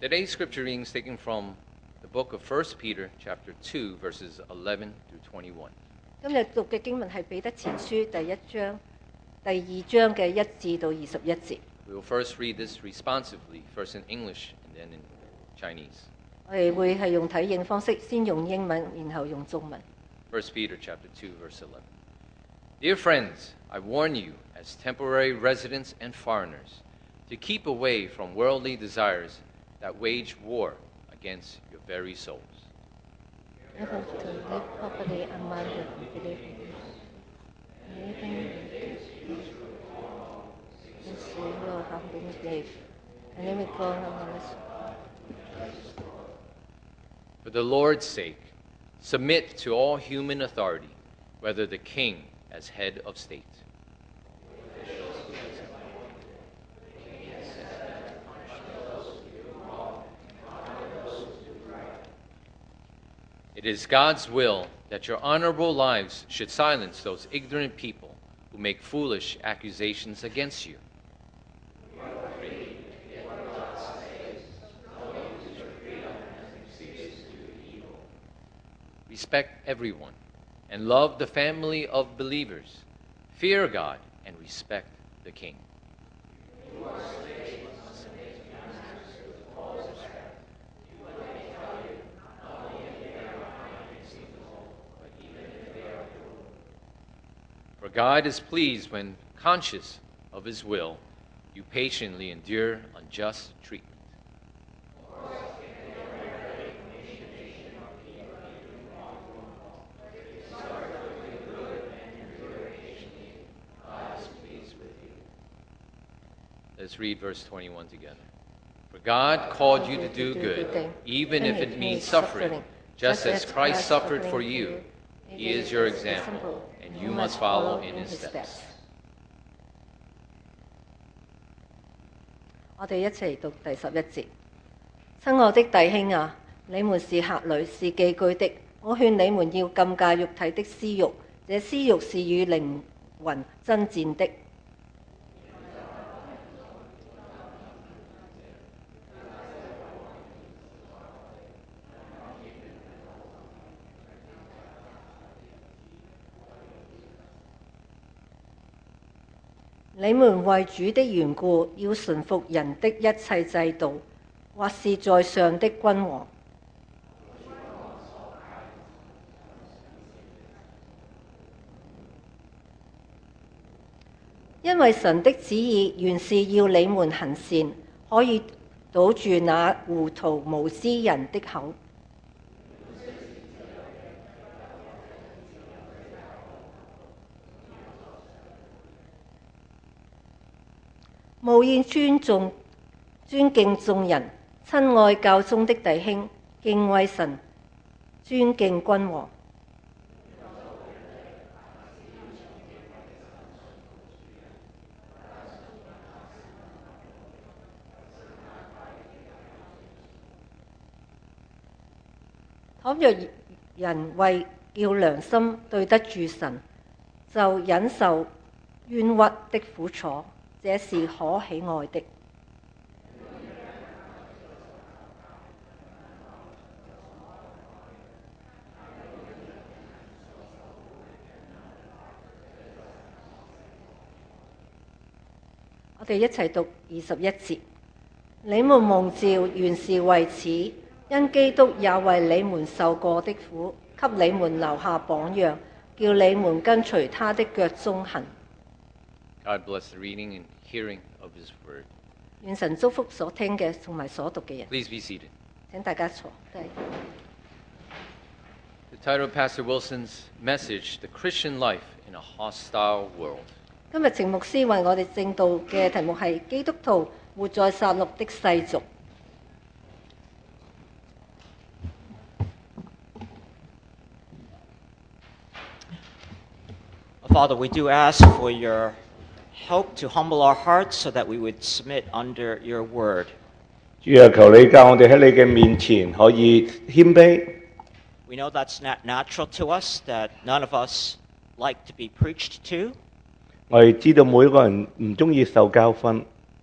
Today's scripture reading is taken from the book of 1 Peter chapter 2 verses 11 through 21. 今日讀嘅經文係彼得前書第2章嘅1至到21節。 We will first read this responsively, first in English and then in Chinese. 我哋會係用睇應方式，先用英文，然後用中文。 1 Peter chapter 2 verse 11. Dear friends, I warn you as temporary residents and foreigners to keep away from worldly desires that wage war against your very souls. Never to live properly among the believers, living as you have been saved, and living For the Lord's sake, submit to all human authority, whether the king as head of state. It is God's will that your honorable lives should silence those ignorant people who make foolish accusations against you. Respect everyone and love the family of believers. Fear God and respect the king. For God is pleased when, conscious of his will, you patiently endure unjust treatment. Let's read verse 21 together. For God called you to do good, even if it means suffering, just as Christ suffered for you. He is your example, and you must follow in his steps. 我哋一齊讀第11節。親愛的弟兄啊，你們是客旅，是寄居的。我勸你們要禁戒肉體的私慾，這私慾是與靈魂爭戰的。你們為主的緣故，要順服人的一切制度，或是在上的君王。因為神的旨意原是要你們行善，可以堵住那糊塗無知人的口。務要尊敬眾人，親愛教中的弟兄，敬畏神，尊敬君王。倘若人為叫良心對得住神，就忍受冤屈的苦楚，這是可喜愛的。我哋一齊讀21節。你們蒙召原是為此，因基督也為你們受過的苦，給你們留下榜樣，叫你們跟隨他的腳蹤行。 God bless the reading and hearing of his word. 願神祝福所聽嘅同埋所讀嘅人。 Please be seated. 請大家坐低。 The title of Pastor Wilson's message, The Christian Life in a Hostile World. 今日程牧師為我哋正道嘅題目係基督徒活在殺戮的世俗。 Father, we do ask for your help to humble our hearts so that we would submit under your word. 主啊，求你教我哋喺你嘅面前可以謙卑。 We know that's not natural to us, that none of us like to be preached to. 我哋知道每一個人唔中意受教訓。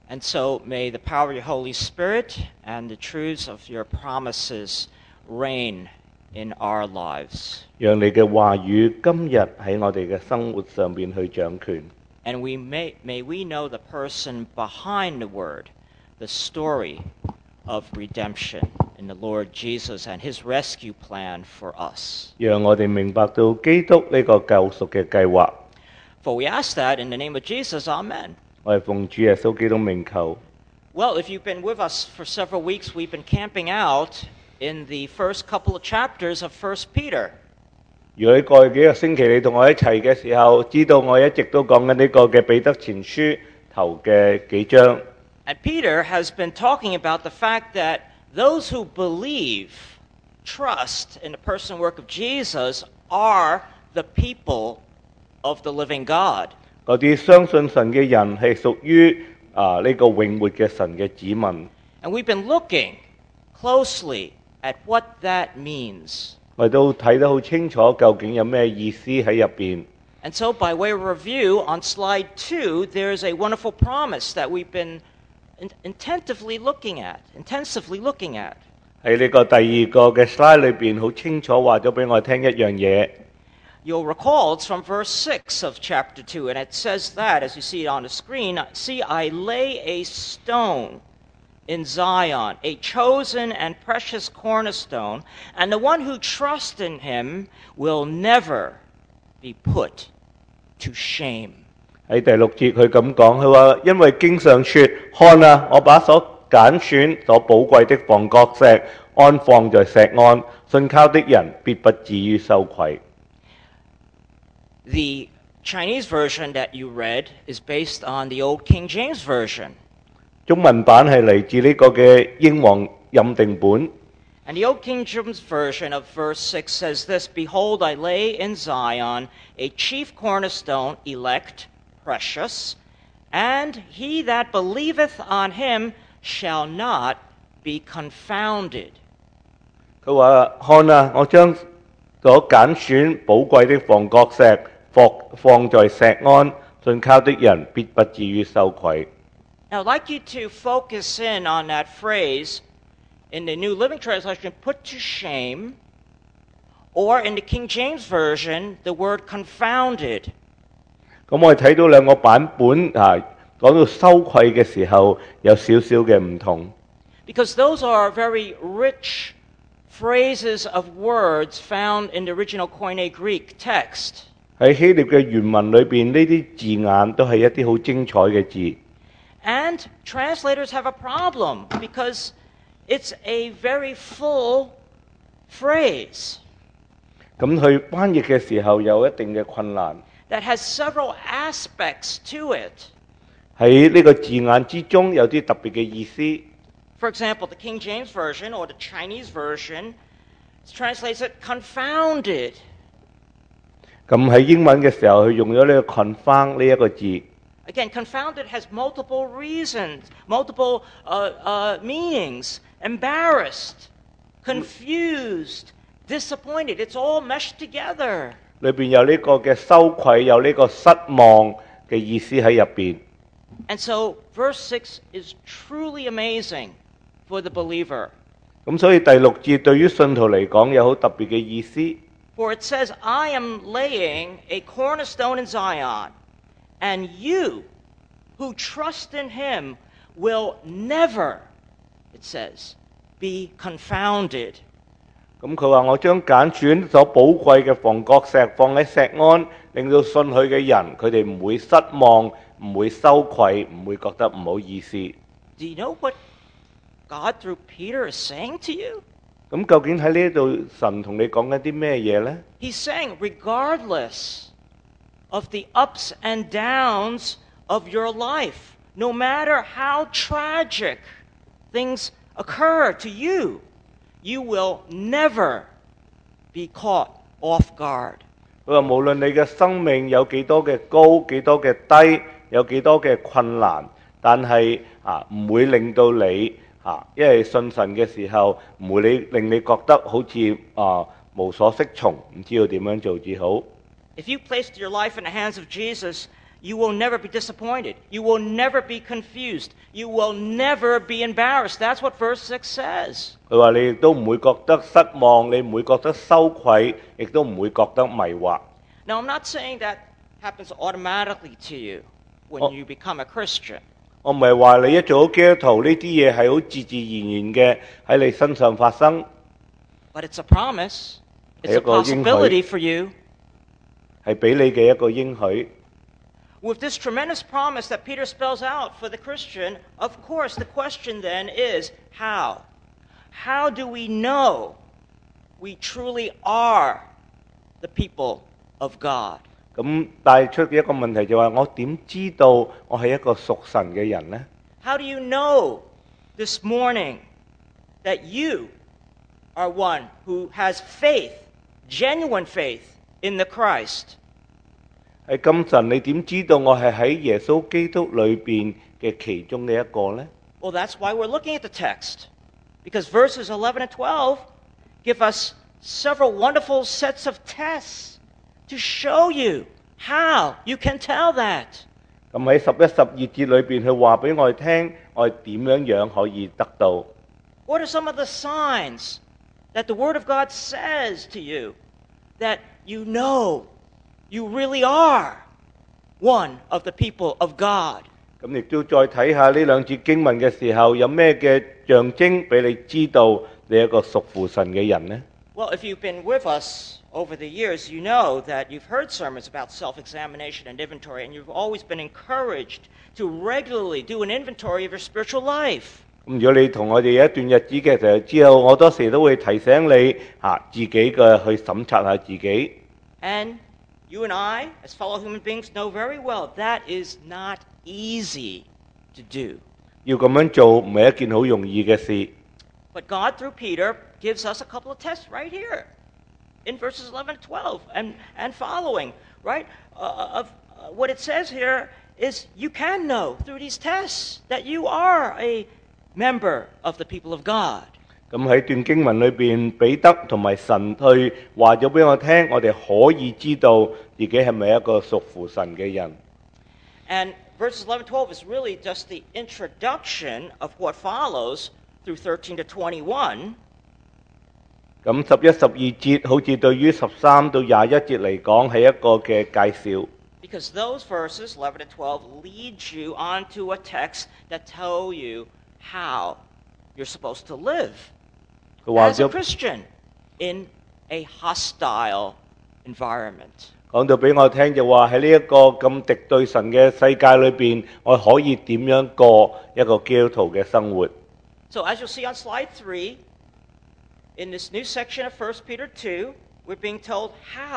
And so may the power of your Holy Spirit and the truths of your promises reign in our lives. 讓你嘅話語今日喺我哋嘅生活上邊去掌權。 And may we know the person behind the word, the story of redemption in the Lord Jesus and his rescue plan for us. 讓我哋明白到基督呢個救贖嘅計劃。 For we ask that in the name of Jesus, Amen. 我係奉主耶穌基督名求。 Well, if you've been with us for several weeks, we've been camping out in the first couple of chapters of 1 Peter. 如果你過去幾個星期你同我一齊嘅時候，知道我一直都講緊呢個嘅彼得前書頭嘅幾章。 And Peter has been talking about the fact that those who believe, trust in the person and work of Jesus are the people of the living God. 嗰啲相信神嘅人係屬於呢個永活嘅神嘅子民。 And we've been looking closely at what that means. 我哋都睇得好清楚，究竟有咩意思喺入邊。 And so by way of review, on slide 2, there's a wonderful promise that we've been intensively looking at. 喺呢個第二個嘅 slide 裏邊，好清楚話咗俾我聽一樣嘢。 You'll recall it's from verse 6 of chapter 2, and it says that, as you see it on the screen, See, I lay a stone in Zion, a chosen and precious cornerstone, and the one who trusts in him will never be put to shame. 喺第6節佢咁講，佢話因為經上說，看啊，我把所揀選所寶貴的房角石安放在錫安，信靠的人必不至於羞愧。 The Chinese version that you read is based on the old King James Version. 中文版係嚟自呢個嘅英皇欽定本。 And the old King James Version of verse 6 says this, Behold, I lay in Zion a chief cornerstone, elect, precious, and he that believeth on him shall not be confounded. 佢話：看啊，我將所揀選寶貴的房角石放在錫安，信靠的人必不至於羞愧。 Now, I'd like you to focus in on that phrase in the New Living Translation, put to shame, or in the King James Version, the word confounded. 咁我哋睇到兩個版本講到羞愧嘅時候有少少嘅唔同。 Because those are very rich phrases of words found in the original Koine Greek text. 喺希臘嘅原文裏邊，呢啲字眼都係一啲好精彩嘅字。 And translators have a problem because it's a very full phrase 咁去翻譯嘅時候有一定嘅困難。 that has several aspects to it. 喺呢個字眼之中有啲特別嘅意思。 For example, the King James Version or the Chinese Version translates it confounded. 咁喺英文嘅時候，佢用咗呢個 confound 呢一個字。 Again, confounded has multiple reasons, multiple meanings. Embarrassed, confused, disappointed. It's all meshed together. 裏邊有呢個嘅羞愧，有呢個失望嘅意思喺入邊。 And so, verse 6 is truly amazing for the believer. 咁所以第6節對於信徒嚟講有好特別嘅意思。 For it says, I am laying a cornerstone in Zion, and you who trust in him will never, it says, be confounded. 咁佢話：我將揀選所寶貴嘅房角石放喺錫安，令到信佢嘅人，佢哋唔會失望，唔會羞愧，唔會覺得唔好意思。 Do you know what God through Peter is saying to you? 咁究竟喺呢度神同你講緊啲咩嘢呢？ He's saying, regardless of the ups and downs of your life, no matter how tragic things occur to you, you will never be caught off guard. 佢話無論你嘅生命有幾多嘅高，幾多嘅低，有幾多嘅困難，但係唔會令到你因為信神嘅時候，唔會令你覺得好似無所適從，唔知道點樣做至好。 If you placed your life in the hands of Jesus, you will never be disappointed. You will never be confused. You will never be embarrassed. That's what verse 6 says. 佢話你亦都唔會覺得失望，你唔會覺得羞愧，亦都唔會覺得迷惑。 Now, I'm not saying that happens automatically to you when you become a Christian. 我唔係話你一做咗基督徒呢啲嘢係好自然嘅喺你身上發生， But it's a promise. It's a 係一個應許。 possibility for you. 係俾你嘅一個應許。 With this tremendous promise that Peter spells out for the Christian, of course, the question then is how? How do we know we truly are the people of God? 咁帶出嘅一個問題就係我點知道我係一個屬神嘅人呢？ How do you know this morning that you are one who has faith, genuine faith in the Christ? 喺今晨你點知道我係喺耶穌基督裏邊嘅其中嘅一個呢？ Well, that's why we're looking at the text. Because verses 11 and 12 give us several wonderful sets of tests to show you how you can tell that. 咁喺11、12節裏邊，佢話俾我哋聽，我哋點樣可以得到？ What are some of the signs that the Word of God says to you that you know you really are one of the people of God? 咁亦都再睇下呢兩節經文嘅時候，有咩嘅象徵俾你知道你係一個屬乎神嘅人呢？ Well, if you've been with us over the years, you know that you've heard sermons about self-examination and inventory, and you've always been encouraged to regularly do an inventory of your spiritual life. 咁如果你同我哋有一段日子嘅時候，之後我多時都會提醒你自己嘅去審查下自己。 And you and I, as fellow human beings, know very well that is not easy to do. 要咁樣做唔係一件好容易嘅事。 But God, through Peter, gives us a couple of tests right here in verses 11 and 12 and following, right? What it says here is you can know through these tests that you are a member of the people of God. 咁喺段經文裏邊，彼得同埋神去話咗俾我聽，我哋可以知道自己係咪一個屬乎神嘅人。 And verses 11 and 12 is really just the introduction of what follows through 13 to 21. 咁11、12節好似對於13到21節嚟講係一個嘅介紹。 Because those verses, 11 and 12, lead you onto a text that tell you how you're supposed to live 佢話 as a 咗 Christian in a hostile environment. 講到俾我聽就話喺呢一個咁敵對神嘅世界裏邊，我可以點樣過一個基督徒嘅生活？ So as you'll see on slide 3, in this new section of 1 Peter 2, we're being told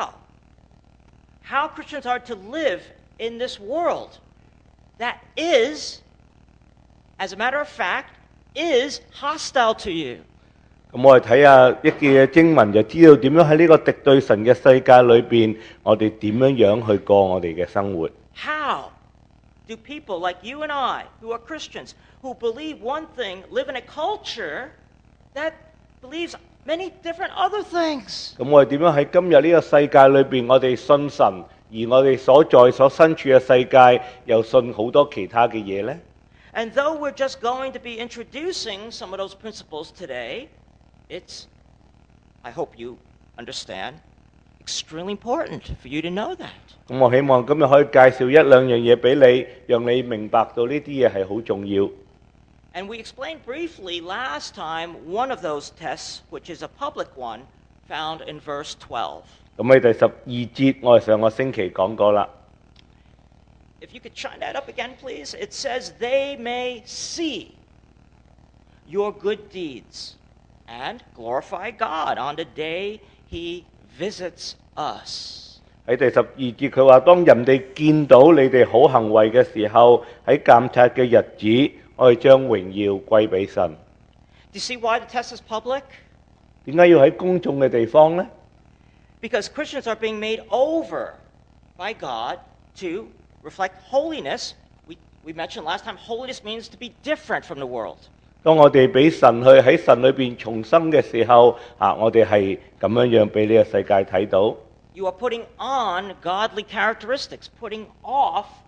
how Christians are to live in this world that is, as a matter of fact, is hostile to you. 咁我哋睇下一嘅經文，就知道點樣喺呢個敵對神嘅世界裏邊，我哋點樣去過我哋嘅生活。 How do people like you and I, who are Christians, who believe one thing, live in a culture that believes many different other things? 咁我哋點樣喺今日呢個世界裏邊，我哋信神，而我哋所身處嘅世界又信好多其他嘅嘢呢？ And though we're just going to be introducing some of those principles today, it's, I hope you understand, extremely important for you to know that. 咁我希望今日可以介紹一兩樣嘢俾你，讓你明白到呢啲嘢係好重要。 And we explained briefly last time one of those tests, which is a public one, found in verse 12. 咁喺第12節，我哋上個星期講過啦。 If you could chime that up again, please. It says, they may see your good deeds and glorify God on the day he visits us. 喺第12節，佢話當人哋見到你哋好行為嘅時候，喺監察嘅日子，我哋將榮耀歸俾神。 Do you see why the test is public? 點解要喺公眾嘅地方呢？ Because Christians are being made over by God to reflect holiness. We mentioned last time, holiness means to be different from the world. 當我哋俾神去喺神裏邊重生嘅時候，我哋係咁樣俾呢個世界睇到。 You are putting on godly characteristics, putting off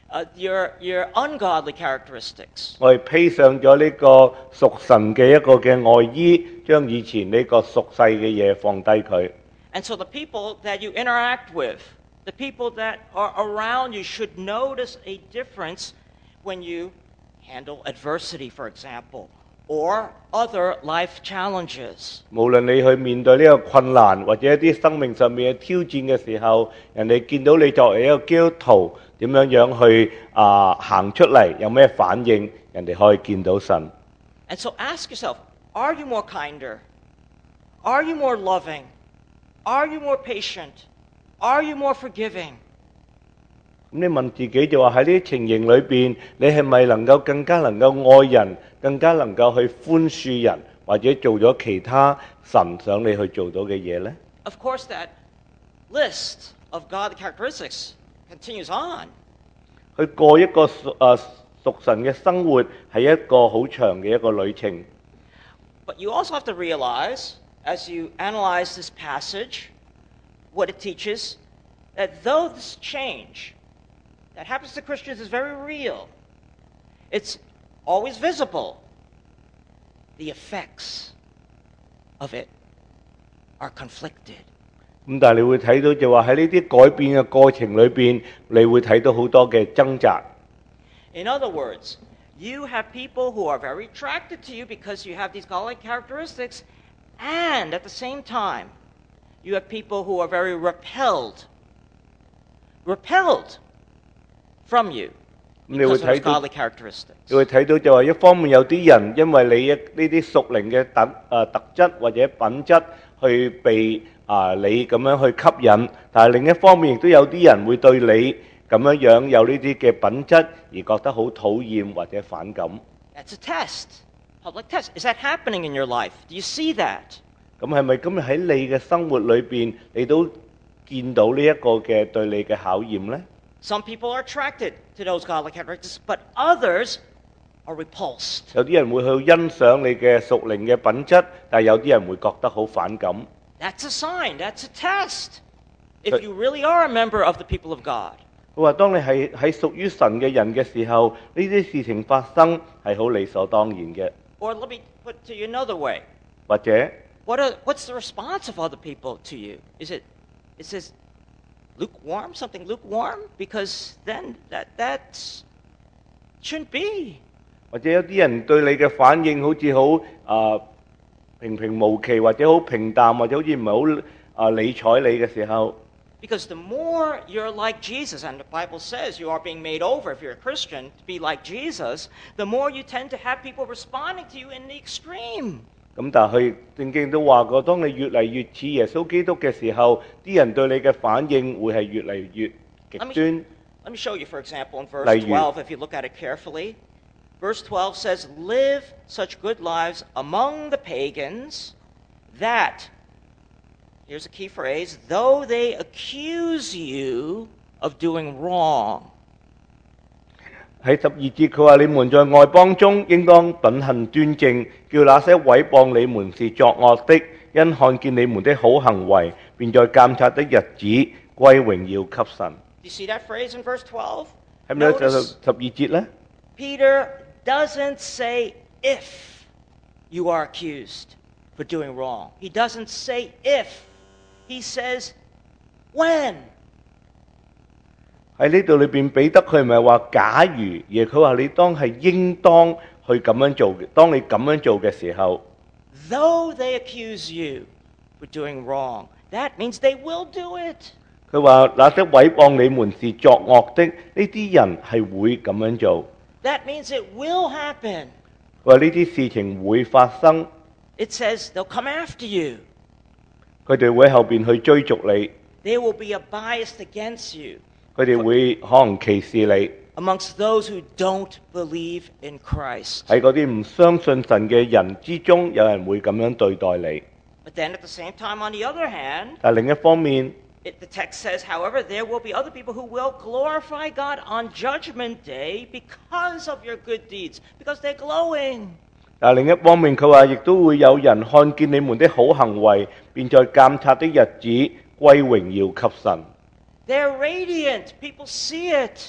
your ungodly characteristics. 我哋披上咗呢個屬神嘅一個嘅外衣，將以前呢個屬世嘅嘢放低佢。 And so the people that you interact with, the people that are around you should notice a difference when you handle adversity, for example, or other life challenges. 無論你去面對呢個困難或者一啲生命上面嘅挑戰嘅時候，人哋見到你作為一個基督徒點樣去行出嚟，有咩反應，人哋可以見到神。 And so ask yourself, are you more kinder? Are you more loving? Are you more patient? Are you more forgiving? 咁你問自己就話喺呢啲情形裏邊，你係咪能夠更加能夠愛人，更加能夠去寬恕人，或者做咗其他神想你去做到嘅嘢呢？ Of course, that list of godly characteristics continues on. 去過一個屬神嘅生活係一個好長嘅一個旅程。 But you also have to realize, as you analyze this passage, what it teaches, that though this change that happens to Christians is very real, it's always visible, the effects of it are conflicted. 咁但係你會睇到就話喺呢啲改變嘅過程裏邊，你會睇到好多嘅掙扎。 In other words, you have people who are very attracted to you because you have these godly characteristics, and at the same time, you have people who are very repelled from you because of those godly characteristics. 你會睇到就話一方面有啲人因為你呢啲屬靈嘅特質或者品質去被你咁樣去吸引，但係另一方面亦都有啲人會對你咁樣有呢啲嘅品質而覺得好討厭或者反感。 That's a test, public test. Is that happening in your life? Do you see that? 咁係咪今日喺你嘅生活裏邊，你都見到呢一個嘅對你嘅考驗呢？ Some people are attracted to those godly characteristics, but others are repulsed. 有啲人會去欣賞你嘅屬靈嘅品質，但係有啲人會覺得好反感。 That's a sign. That's a test. If you really are a member of the people of God. 佢話：當你係屬於神嘅人嘅時候，呢啲事情發生係好理所當然嘅。 Or let me put it to you another way. 或者 What's the response of other people to you? Is it lukewarm, something lukewarm? Because then that shouldn't be. 或者有啲人對你嘅反應好似好平平無奇，或者好平淡，或者好似唔係好理睬你嘅時候。 Because the more you're like Jesus, and the Bible says you are being made over if you're a Christian to be like Jesus, the more you tend to have people responding to you in the extreme. 咁但係佢聖經都話過，當你越嚟越似耶穌基督嘅時候，啲人對你嘅反應會係越嚟越極端。 Let me show you, for example, in verse 12, if you look at it carefully. Verse 12 says, live such good lives among the pagans that, here's a key phrase, though they accuse you of doing wrong. 喺12節佢話：你們在外邦中應當品行端正，叫那些毀謗你們是作惡的，因看見你們的好行為，便在監察的日子歸榮耀給神。 Do you see that phrase in verse 12? 係咪就12節呢？ Peter doesn't say if you are accused for doing wrong. He doesn't say if. He says when. 喺呢度裏邊，彼得佢唔係話假如，而佢話你當係應當去咁樣做嘅。當你咁樣做嘅時候 ，Though they accuse you for doing wrong, that means they will do it. 佢話那些毀謗你們是作惡的，呢啲人係會咁樣做。That means it will happen. 佢話呢啲事情會發生。It says they'll come after you. 佢哋會喺後邊去追逐你。There will be a bias against you. 佢哋會可能歧視你。Amongst those who don't believe in Christ. 喺嗰啲唔相信神嘅人之中，有人會咁樣對待你。But then at the same time, on the other hand, 但另一方面。The text says, however, there will be other people who will glorify God on Judgment Day because of your good deeds, because they're glowing. 但另一方面，佢話亦都會有人看見你們的好行為，便在監察的日子歸榮耀給神。They're radiant. People see it.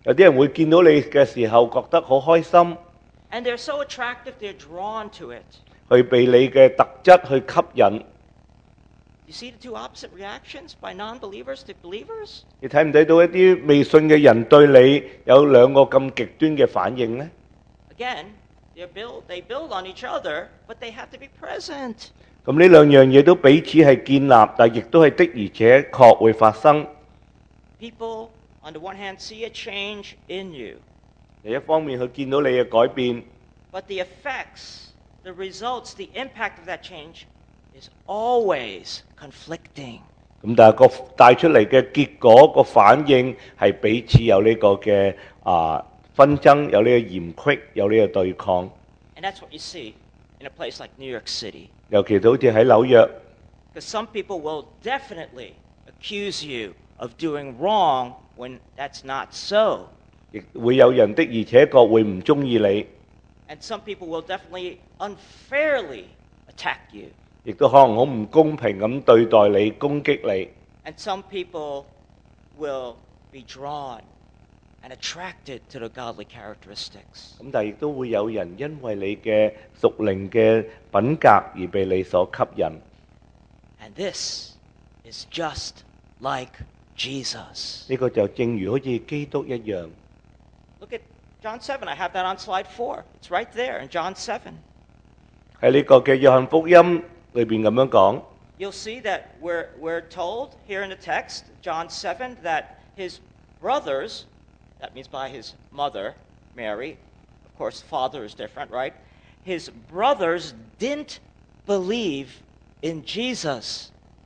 有啲人會見到你嘅時候覺得好開心， And they're so attractive, they're drawn to it. 去被你嘅特質去吸引。 You see the two opposite reactions by non-believers to believers? 你睇唔睇到一啲未信嘅人對你有兩個咁極端嘅反應呢？ Again, they build on each other, but they have to be present. 咁呢兩樣嘢都彼此係建立，但亦都係的而且確會發生。 People, on the one hand, see a change in you, 另一方面，佢見到你嘅改變， but the effects, the results, the impact of that change is always conflicting. 咁但係個帶出嚟嘅結果個反應係彼此有呢個嘅紛爭，有呢個嫌隙，有呢個對抗。 And that's what you see in a place like New York City. 尤其好似喺紐約， Because some people will definitely accuse you of doing wrong when that's not so. 亦會有人的而且確會唔中意你， And some people will definitely unfairly attack you. 亦都可能好唔公平咁對待你、攻擊你。 And some people will be drawn and attracted to the godly characteristics. 咁但係亦都會有人因為你嘅屬靈嘅品格而被你所吸引。 And this is just like Jesus. 呢個就正如好似基督一樣。 Look at John 7. I have that on slide 4. It's right there in John 7. 喺呢個嘅約翰福音裏邊咁樣講， You'll see that we're told here in the text, John 7, that his brothers, that means by his mother, Mary, of course, father is different, right? His brothers didn't believe in Jesus.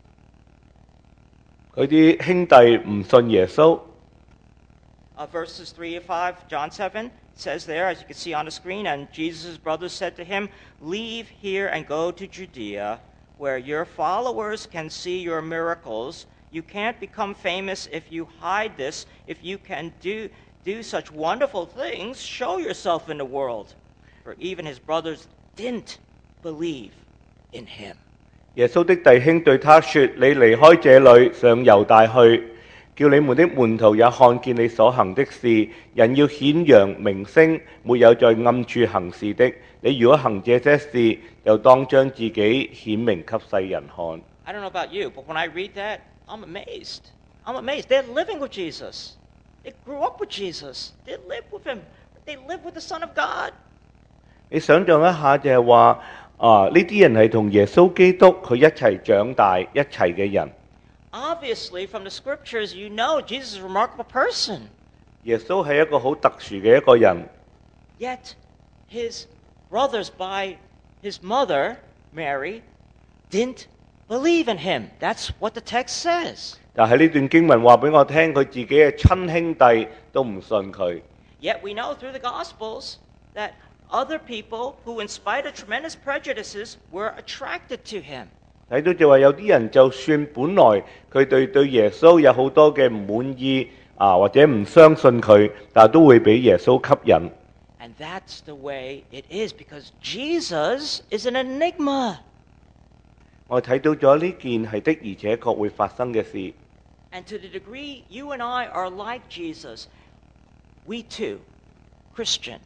佢啲兄弟唔信耶穌。 Verses 3 to 5, John 7 says there, as you can see on the screen, and Jesus' brothers said to him, "Leave here and go to Judea, where your followers can see your miracles. You can't become famous if you hide this. If you can do such wonderful things, show yourself in the world." For even his brothers didn't believe in him. 耶穌的弟兄對他說：你離開這裏，上猶大去，叫你們的門徒也看見你所行的事。人要顯揚名聲，沒有在暗處行事的。你如果行這些事，就當將自己顯明給世人看。 I don't know about you, but when I read that, I'm amazed. I'm amazed. They're living with Jesus. They grew up with Jesus. They live with him. They live with the Son of God. 你想象一下就係話呢啲人係同耶穌基督佢一齊長大一齊嘅人。 Obviously, from the scriptures, you know Jesus is a remarkable person. 耶穌係一個好特殊嘅一個人， Yet, his brothers by his mother, Mary, didn't believe in him. That's what the text says. 但係呢段經文話俾我聽，佢自己嘅親兄弟都唔信佢。 Yet we know through the Gospels that other people who, in spite of tremendous prejudices, were attracted to him. 睇到就話有啲人就算本來佢對耶穌有好多嘅唔滿意或者唔相信佢，但係都會俾耶穌吸引。 And that's the way it is, because Jesus is an enigma. 我睇到咗呢件係的而且確會發生嘅事。 And to the degree you and I are like Jesus, we too, Christians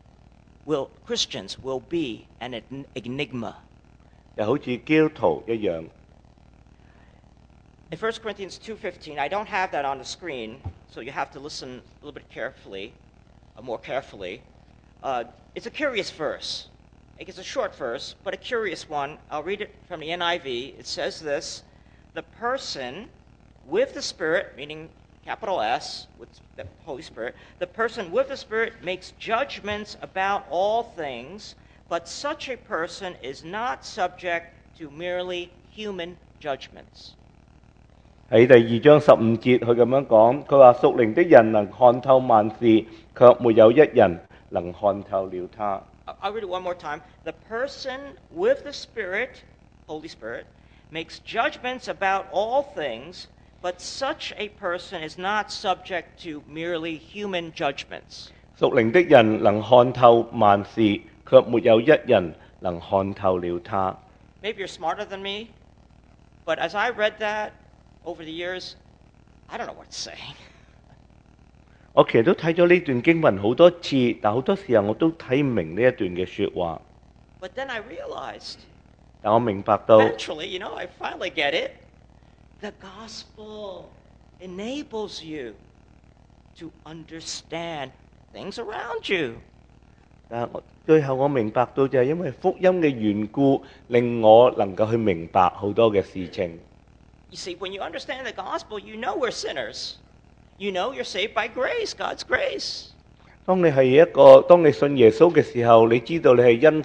will be an enigma. 又好似基督徒一樣。 In 1 Corinthians 2:15, I don't have that on the screen, so you have to listen a little bit carefully, more carefully. It's a curious verse. It's a short verse, but a curious one. I'll read it from the NIV. It says this: the person with the Spirit, meaning capital S, with the Holy Spirit, the person with the Spirit makes judgments about all things, but such a person is not subject to merely human judgments. 喺第2章15節，佢咁樣講，佢話屬靈的人能看透萬事，卻沒有一人能看透了他。 I'll read it one more time. The person with the Spirit, Holy Spirit, makes judgments about all things, but such a person is not subject to merely human judgments. 屬靈的人能看透萬事，卻沒有一人能看透了他。 Maybe you're smarter than me, but as I read that over the years, I don't know what it's saying. 我其實都睇咗呢段經文好多次，但好多時候我都睇唔明呢一段嘅説話。 But then I realized, 但我明白到， eventually, I finally get it. The gospel enables you to understand things around you. 但係最後我明白到就係因為福音嘅緣故，令我能夠去明白好多嘅事情。 You see, when you understand the gospel, you know we're sinners. You know you're saved by grace, God's grace. 當你信耶穌嘅時候，你知道你係因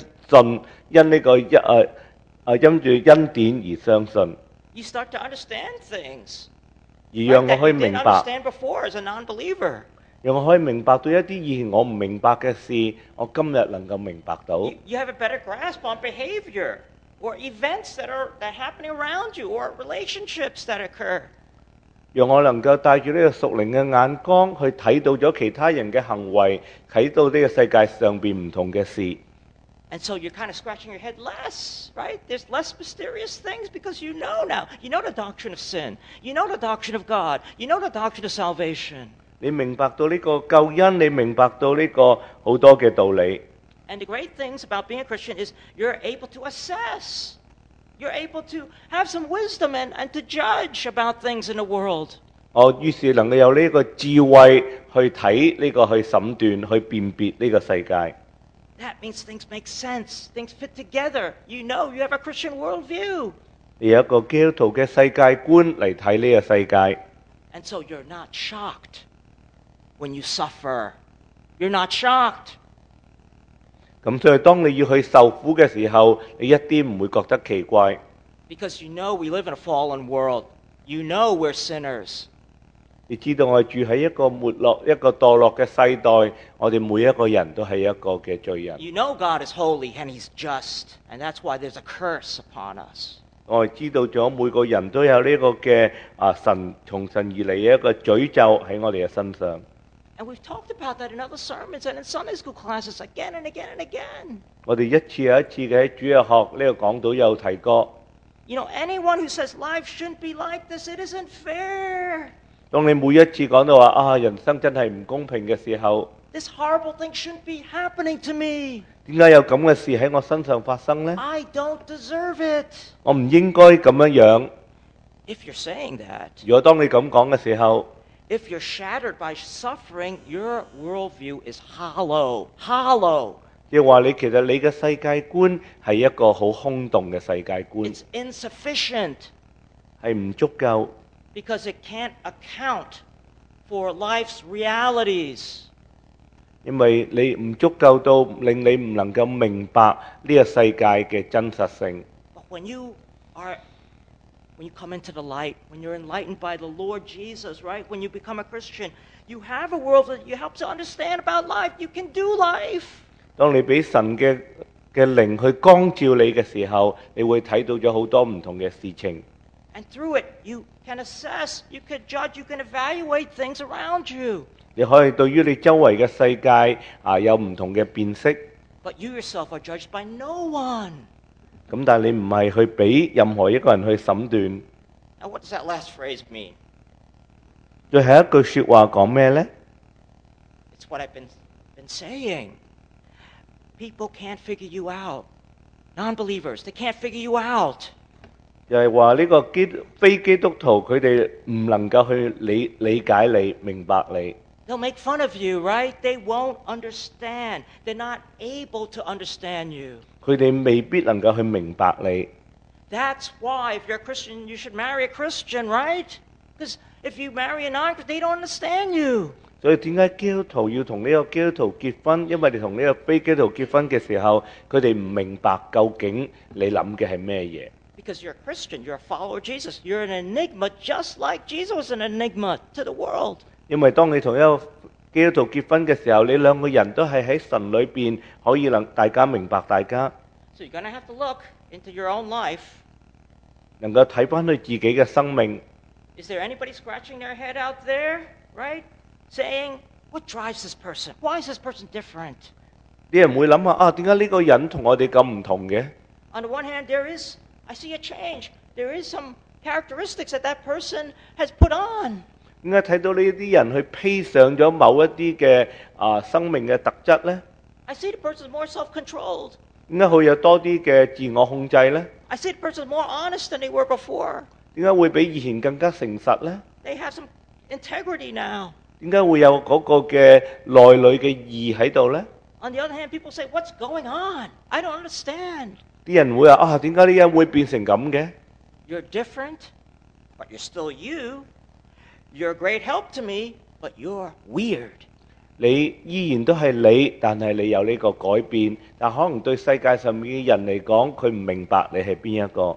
住恩典而相信， You start to understand things 而讓我 that 可以 you 明 didn't 白， understand before as a non-believer. 讓我可以明白到一啲以前我唔明白嘅事，我今日能夠明白到。 You have a better grasp on behavior or events that are happening around you or relationships that occur. 讓我能夠帶住呢個屬靈嘅眼光去睇到咗其他人嘅行為，睇到呢個世界上邊唔同嘅事。 And so you're kind of scratching your head less, right? There's less mysterious things because you know now. You know the doctrine of sin. You know the doctrine of God. You know the doctrine of salvation. 你明白到呢個救恩，你明白到呢個好多嘅道理。 And the great things about being a Christian is you're able to assess. You're able to have some wisdom and to judge about things in the world. 我於是能夠有呢個智慧去睇呢個去審斷、去辨別呢個世界。 That means things make sense. Things fit together. You know you have a Christian worldview. 你有一個基督徒嘅世界觀嚟睇呢個世界， And so you're not shocked when you suffer. You're not shocked. 咁所以當你要去受苦嘅時候，你一啲唔會覺得奇怪， Because you know we live in a fallen world. You know we're sinners. 你知道我哋住喺一個墮落嘅世代，我哋每一個人都係一個嘅罪人。 You know God is holy and He's just. And that's why there's a curse upon us. 我哋知道咗每個人都有呢個嘅從神而嚟嘅一個詛咒喺我哋嘅身上。 And we've talked about that in other sermons and in Sunday school classes again and again and again. 我哋一次又一次嘅喺主日學呢個講道有提過。 You know, anyone who says life shouldn't be like this, it isn't fair. 當你每一次講到話人生真係唔公平嘅時候， This horrible thing shouldn't be happening to me. 點解有咁嘅事喺我身上發生呢？ I don't deserve it. 我唔應該咁樣。 If you're saying that, 如果當你咁講嘅時候， if you're shattered by suffering, your worldview is hollow. Hollow. 即係話你其實你嘅世界觀係一個好空洞嘅世界觀， It's insufficient 係唔足夠， because it can't account for life's realities. 因為你唔足夠到令你唔能夠明白呢個世界嘅真實性。 But when you come into the light, when you're enlightened by the Lord Jesus, right? When you become a Christian, you have a world that you help to understand about life. You can do life. 當你俾神嘅靈去光照你嘅時候，你會睇到咗好多唔同嘅事情。 And through it, you can assess, you can judge, you can evaluate things around you. 你可以對於你周圍嘅世界有唔同嘅辨識。 But you yourself are judged by no one. 咁但係你唔係去俾任何一個人去審斷。 Now, what does that last phrase mean? 最後一句説話講咩呢？ It's what I've been saying. People can't figure you out. Non-believers, they can't figure you out. 就係話呢個非基督徒佢哋唔能夠去理解你、明白你。 They'll make fun of you, right? They won't understand. They're not able to understand you. 佢哋未必能夠去明白你。 That's why, if you're a Christian, you should marry a Christian, right? Because if you marry a non-Christian, they don't understand you. 所以點解基督徒要同呢個基督徒結婚？因為你同呢個非基督徒結婚嘅時候，佢哋唔明白究竟你諗嘅係咩嘢。 Because you're a Christian, you're a follower of Jesus. You're an enigma, just like Jesus was an enigma to the world. 因為當你同一個基督徒結婚嘅時候，你兩個人都係喺神裏邊可以能大家明白大家， So you're going to have to look into your own life. 能夠睇翻佢自己嘅生命。 Is there anybody scratching their head out there, right? Saying, what drives this person? Why is this person different? 啲人會諗下點解呢個人同我哋咁唔同嘅？ On the one hand, I see a change. There is some characteristics that person has put on. 點解睇到呢啲人去披上咗某一啲嘅生命嘅特質呢？ I see the person's more self-controlled. 點解佢有多啲嘅自我控制呢？ I see the person's more honest than they were before. 點解會比以前更加誠實呢？ They have some integrity now. 點解會有嗰個嘅內裏嘅義喺度呢？ On the other hand, people say, what's going on? I don't understand. 啲人會話點解呢人會變成咁嘅？ You're different, but you're still you. You're a great help to me, but you're weird. 你依然都係你，但係你有呢個改變，但可能對世界上面嘅人嚟講，佢唔明白你係邊一個。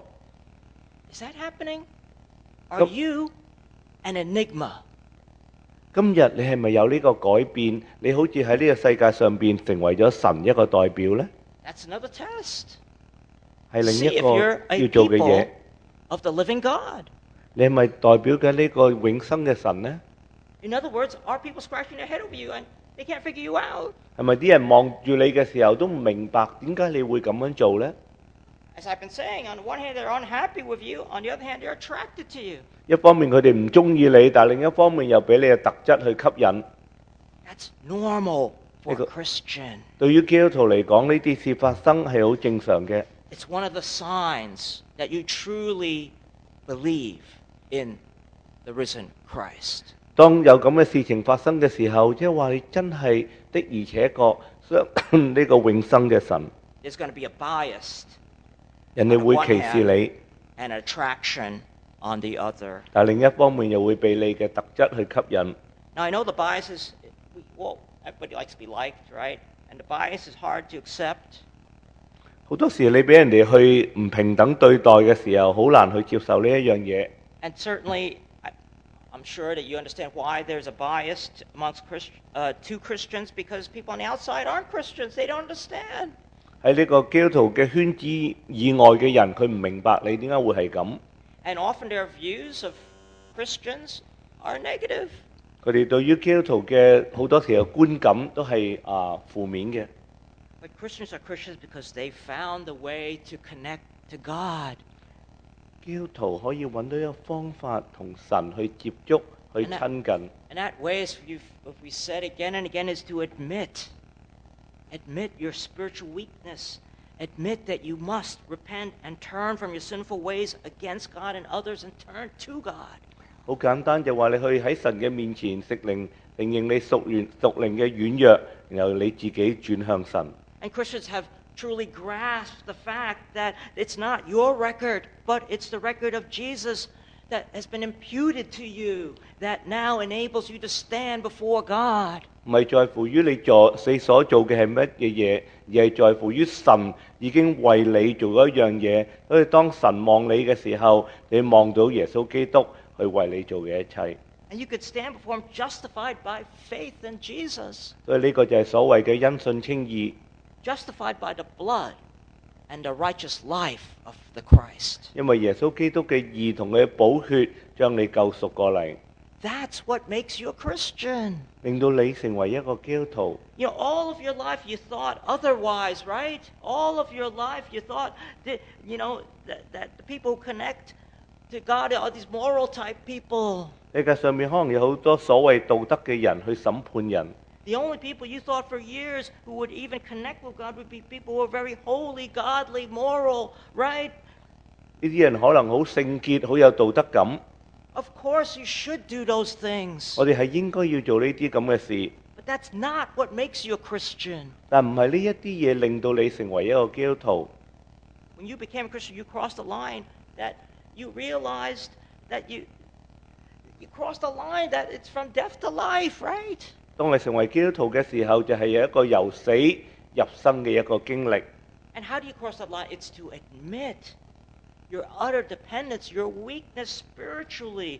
Is that happening? Are you an enigma? 今日你係咪有呢個改變？你好似喺呢個世界上邊成為咗神一個代表呢？ That's another test. 係另 See 一 if 個 you're 要 a 做嘅 people 嘢。 of the living God. 你係咪代表緊呢個永生嘅神呢？ In other words, are people scratching their head over you and they can't figure you out? 係咪啲人望住你嘅時候都唔明白點解你會咁樣做呢？ As I've been saying, on the one hand, they're unhappy with you. On the other hand, they're attracted to you. 一方面佢哋唔中意你，但係另一方面又俾你嘅特質去吸引。 That's normal for a Ego. Christian. 對於基督徒嚟講，呢啲事發生係好正常嘅。 It's one of the signs that you truly believe in the risen Christ. 當有咁嘅事情發生嘅時候，即係話你真係的而且確相呢個永生嘅神， There's going to be a bias 人哋會歧視你， and attraction on the other. 但係另一方面又會被你嘅特質去吸引。 Now, I know the bias is, well, everybody likes to be liked, right? And the bias is hard to accept. 好多時你俾人哋去唔平等對待嘅時候，好難去接受呢一樣嘢。 And certainly, I'm sure that you understand why there's a bias amongst to Christians, because people on the outside aren't Christians. They don't understand. 喺呢個基督徒嘅圈子以外嘅人，佢唔明白你點解會係咁。 And often their views of Christians are negative. 佢哋對於基督徒嘅好多時嘅觀感都係負面嘅。 But Christians are Christians because they found the way to connect to God. 基督徒可以揾到一個方法同神去接觸、去親近。 And that way, as we said again and again, is to admit your spiritual weakness. Admit that you must repent and turn from your sinful ways against God and others and turn to God. 好簡單就話你去喺神嘅面前承認你屬靈嘅軟弱，然後你自己轉向神。 And Christians have truly grasped the fact that it's not your record, but it's the record of Jesus that has been imputed to you, that now enables you to stand before God. 唔係在乎於你所做嘅係乜嘢嘢，而係在乎於神已經為你做咗一樣嘢。所以當神望你嘅時候，你望到耶穌基督去為你做嘅一切。 And you could stand before him justified by faith in Jesus, 所以呢個就係所謂嘅因信稱義， justified by the blood and the righteous life of the Christ. 因為耶穌基督嘅義同佢嘅寶血將你救贖過嚟， That's what makes you a Christian. 令到你成為一個基督徒。 You know, all of your life you thought otherwise, right? All of your life you thought that, that the people who connect to God are these moral type people. 世界上面可能有好多所謂道德嘅人去審判人。 The only people you thought for years who would even connect with God would be people who are very holy, godly, moral, right? 呢啲人可能好聖潔，好有道德感。 Of course you should do those things. 我哋係應該要做呢啲咁嘅事， But that's not what makes you a Christian. 但唔係呢一啲嘢令到你成為一個基督徒。 When you became a Christian, you crossed a line that you realized that you crossed a line that it's from death to life, right? 當你成為基督徒嘅時候，就係有一個由死入生嘅一個經歷。 And how do you cross that line? It's to admit your utter dependence, your weakness spiritually.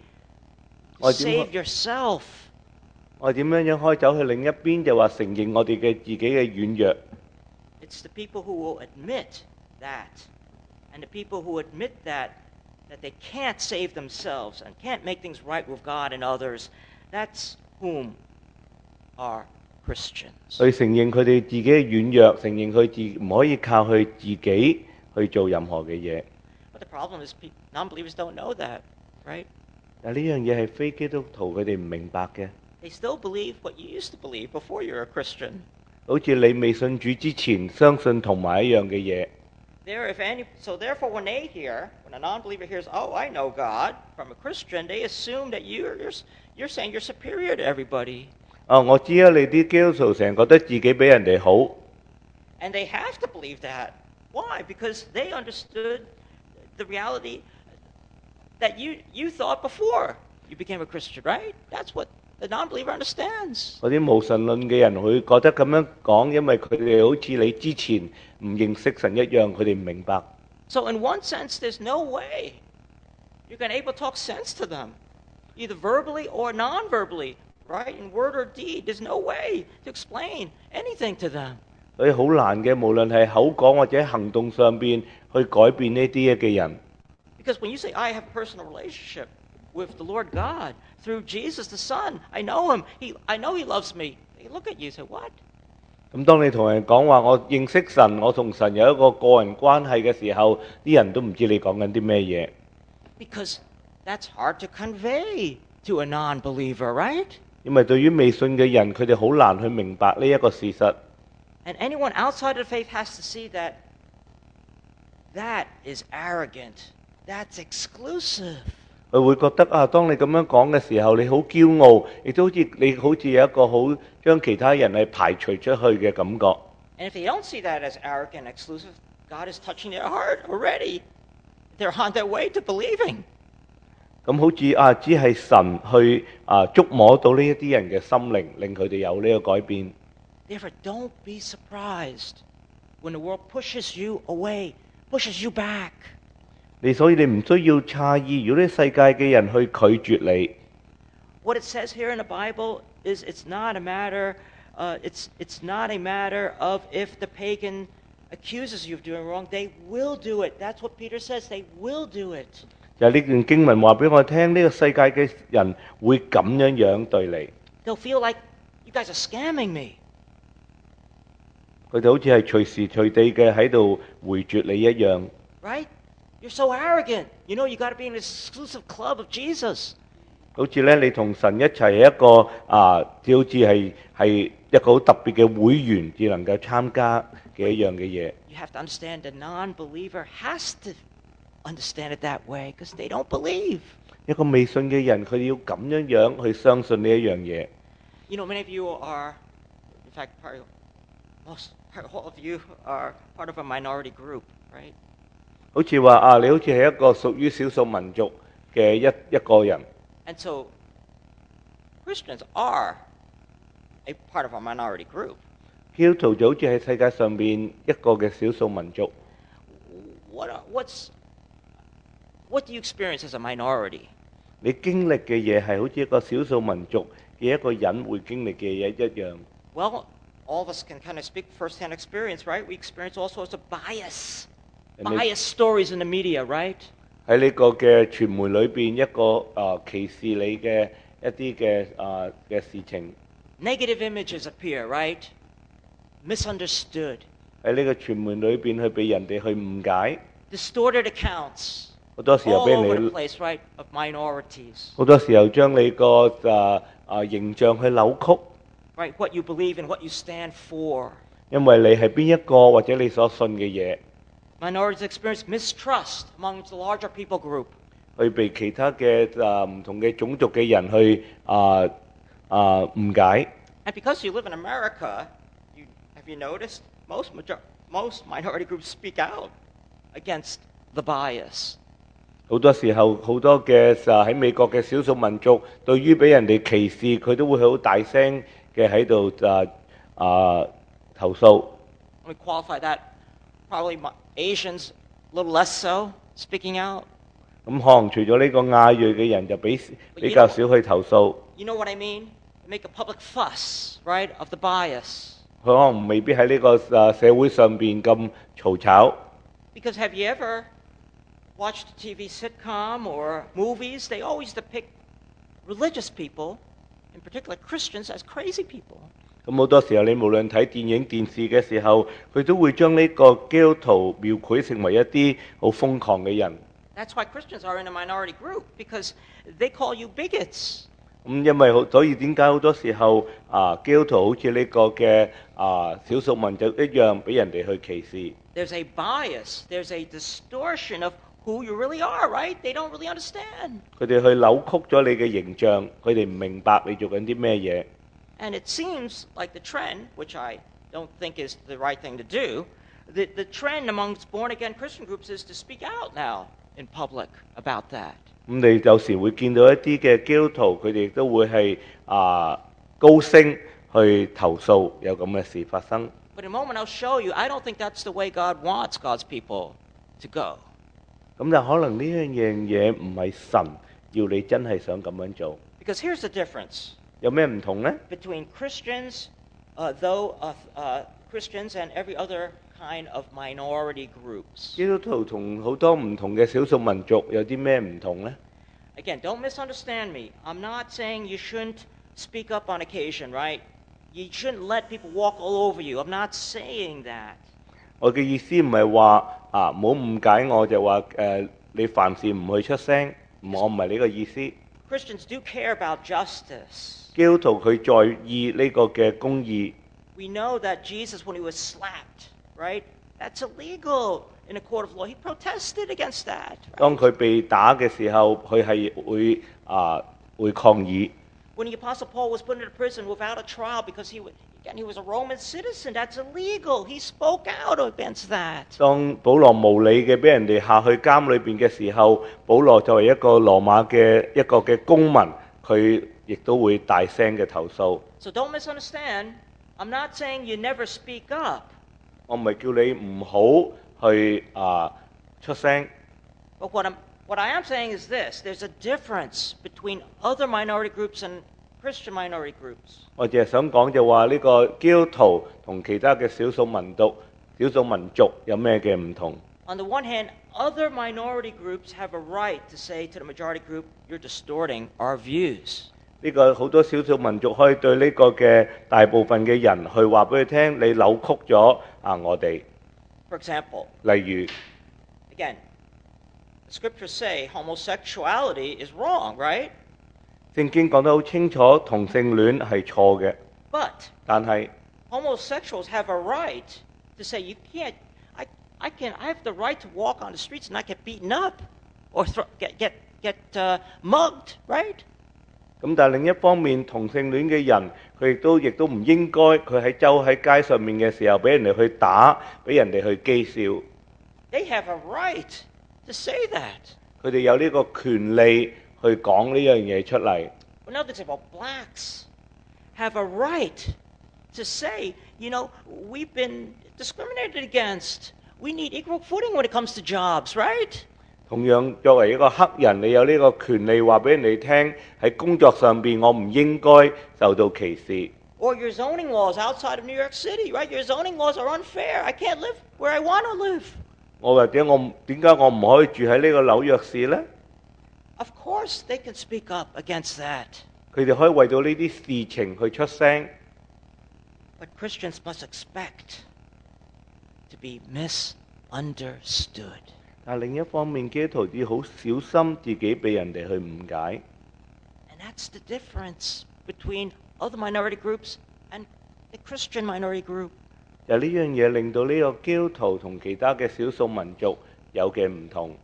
Save yourself. 我點樣可以走去另一邊，就話承認我哋嘅自己嘅軟弱。 It's the people who will admit that. And the people who admit that they can't save themselves and can't make things right with God and others, that's whom are Christians. 去承認佢哋自己嘅軟弱，承認佢唔可以靠佢自己去做任何嘅嘢。 But the problem is non-believers don't know that, right? 但呢樣嘢係非基督徒佢哋唔明白嘅， They still believe what you used to believe before you're a Christian. 好似你未信主之前相信同埋一樣嘅嘢。 So therefore, when a non-believer hears, "Oh, I know God," from a Christian, they assume that you're saying you're superior to everybody, 我知啊，你啲基督徒成日覺得自己比人哋好， and they have to believe that. Why? Because they understood the reality that you thought before you became a Christian, right? That's what the non-believer understands. 嗰啲無神論嘅人會覺得咁樣講，因為佢哋好似你之前唔認識神一樣，佢哋唔明白。 So in one sense, there's no way you're going to able to talk sense to them, either verbally or non-verbally, right? In word or deed, there's no way to explain anything to them. 所以好難嘅，無論係口講或者行動上邊去改變呢啲嘅人。 Because when you say, I have a personal relationship with the Lord God through Jesus the Son, I know Him, I know He loves me. They look at you and say, what? 咁當你同人講話，我認識神，我同神有一個個人關係嘅時候，啲人都唔知你講緊啲咩嘢。 Because that's hard to convey to a non-believer, right? 因為對於未信嘅人，佢哋好難去明白呢一個事實。 And anyone outside of the faith has to see that that is arrogant. That's exclusive. 佢會覺得啊，當你咁樣講嘅時候，你好驕傲，亦都好似你好似有一個好將其他人係排除出去嘅感覺。 And if they don't see that as arrogant and exclusive, God is touching their heart already. They're on their way to believing. 咁好似啊，只係神去觸摸到呢一啲人嘅心靈，令佢哋有呢個改變。 Therefore, don't be surprised when the world pushes you away, pushes you back. 所以你唔需要詫異，如果啲世界嘅人去拒絕你。 What it says here in the Bible is it's not a matter of if the pagan accuses you of doing wrong, they will do it. That's what Peter says, they will do it. 就係呢段經文話俾我聽，呢個世界嘅人會咁樣對你。 They'll feel like you guys are scamming me. 佢哋好似係隨時隨地嘅喺度回絕你一樣。 Right? You're so arrogant. You know you got to be in this exclusive club of Jesus. 好似咧，你同神一齊一個只好似係一個好特別嘅會員，至能夠參加嘅一樣嘅嘢。 You have to understand the non-believer has to understand it that way because they don't believe. 一個未信嘅人，佢哋要咁樣去相信呢一樣嘢。 You know, many of you are, in fact, all of you are part of a minority group, right? 好似話你好似係一個屬於少數民族嘅一個人。 And so Christians are a part of a minority group. 基督徒就好似喺世界上邊一個嘅少數民族。 What do you experience as a minority? 你經歷嘅嘢係好似一個少數民族嘅一個人會經歷嘅嘢一樣。 Well, all of us can kind of speak first-hand experience, right? We experience all sorts of bias stories in the media, right? 喺呢個嘅傳媒裏邊，一個歧視你嘅一啲嘅事情。 Negative images appear, right? Misunderstood. 喺呢個傳媒裏邊去俾人哋去誤解。 Distorted accounts. 好多時候 All 俾 over 你 the place, right? Of minorities. 好多時候將你個形象去扭曲， Right? What you believe and what you stand for. 因為你係邊一個或者你所信嘅嘢， Minorities experience mistrust amongst the larger people group. 去被其他嘅唔同嘅種族嘅人去誤解。 And because you live in America, have you noticed most minority groups speak out against the bias. 好多時候好多嘅喺美國嘅少數民族，對於俾人哋歧視，佢都會好大聲嘅喺度投訴。 Let me qualify that. Probably Asians a little less so, speaking out. 咁可能除咗呢個亞裔嘅人就比較少去投訴。 You know what I mean? Make a public fuss, right, of the bias. 佢可能未必喺呢個社會上邊咁嘈吵。 Because have you ever watched a TV sitcom or movies? They always depict religious people, in particular Christians, as crazy people. 咁好多時候，你無論睇電影、電視嘅時候，佢都會將呢個基督徒描繪成為一啲好瘋狂嘅人。 That's why Christians are in a minority group, because they call you bigots. 因為所以點解好多時候基督徒好似呢個嘅少數民族一樣，俾人哋去歧視。 There's a bias, there's a distortion of who you really are, right? They don't really understand. 佢哋去扭曲咗你嘅形象，佢哋唔明白你做緊啲咩嘢。 And it seems like the trend, which I don't think is the right thing to do, the trend amongst born-again Christian groups is to speak out now in public about that. 咁你有時會見到一啲嘅基督徒，佢哋亦都會係高聲去投訴有咁嘅事發生。 But in a moment I'll show you, I don't think that's the way God wants God's people to go. 咁但可能呢樣嘢唔係神要你真係想咁樣做。 Because here's the difference. 有咩唔同呢？ Between Christians, Christians and every other kind of minority groups. 基督徒同好多唔同嘅少數民族有啲咩唔同呢？ Again, don't misunderstand me. I'm not saying you shouldn't speak up on occasion, right? You shouldn't let people walk all over you. I'm not saying that. 我嘅意思唔係話唔好誤解我，就話你凡事唔去出聲，我唔係呢個意思。 Christians do care about justice. 基督徒佢在意呢個嘅公義。 We know that Jesus, when he was slapped, right? That's illegal in a court of law. He protested against that. Right? 當佢被打嘅時候，佢係會抗議。 When the Apostle Paul was put into prison without a trial because he was a Roman citizen, that's illegal. He spoke out against that. 當保羅無理嘅俾人哋下去監裏邊嘅時候，保羅作為一個羅馬嘅一個嘅公民，佢亦都會大聲嘅投訴。 So don't misunderstand. I'm not saying you never speak up. 我唔係叫你唔好去出聲。 But what I am saying is this. There's a difference between other minority groups and Christian minority groups. 我淨係想講就話呢個基督徒同其他嘅少數民族有咩嘅唔同？ On the one hand, other minority groups have a right to say to the majority group, you're distorting our views. 呢個好多少數民族可以對呢個嘅大部分嘅人去話俾佢聽，你扭曲咗我哋。 For example, 例如 again, the scriptures say homosexuality is wrong, right? 聖經講得好清楚，同性戀係錯嘅。 But 但係 homosexuals have a right to say you can't. I have the right to walk on the streets and not get beaten up or get mugged, right? 咁但係另一方面，同性戀嘅人佢亦都唔應該佢喺街上面嘅時候俾人哋去打，俾人哋去譏笑。 They have a right to say that. 佢哋有呢個權利去講呢樣嘢出嚟。 In other words, blacks have a right to say, you know, we've been discriminated against. We need equal footing when it comes to jobs, right? 同樣作為一個黑人，你有呢個權利話俾人哋聽，喺工作上邊我唔應該受到歧視。 Or your zoning laws outside of New York City, right? Your zoning laws are unfair. I can't live where I want to live. 或者點解我唔可以住喺呢個紐約市呢？ Of course they can speak up against that. 佢哋可以為到呢啲事情去出聲。 But Christians must expect to be misunderstood. 但另一方面，基督徒要好小心自己俾人哋去誤解。 And that's the difference between other minority groups and the Christian minority group. 就呢樣嘢令到呢個基督徒同其他嘅少數民族有嘅唔同。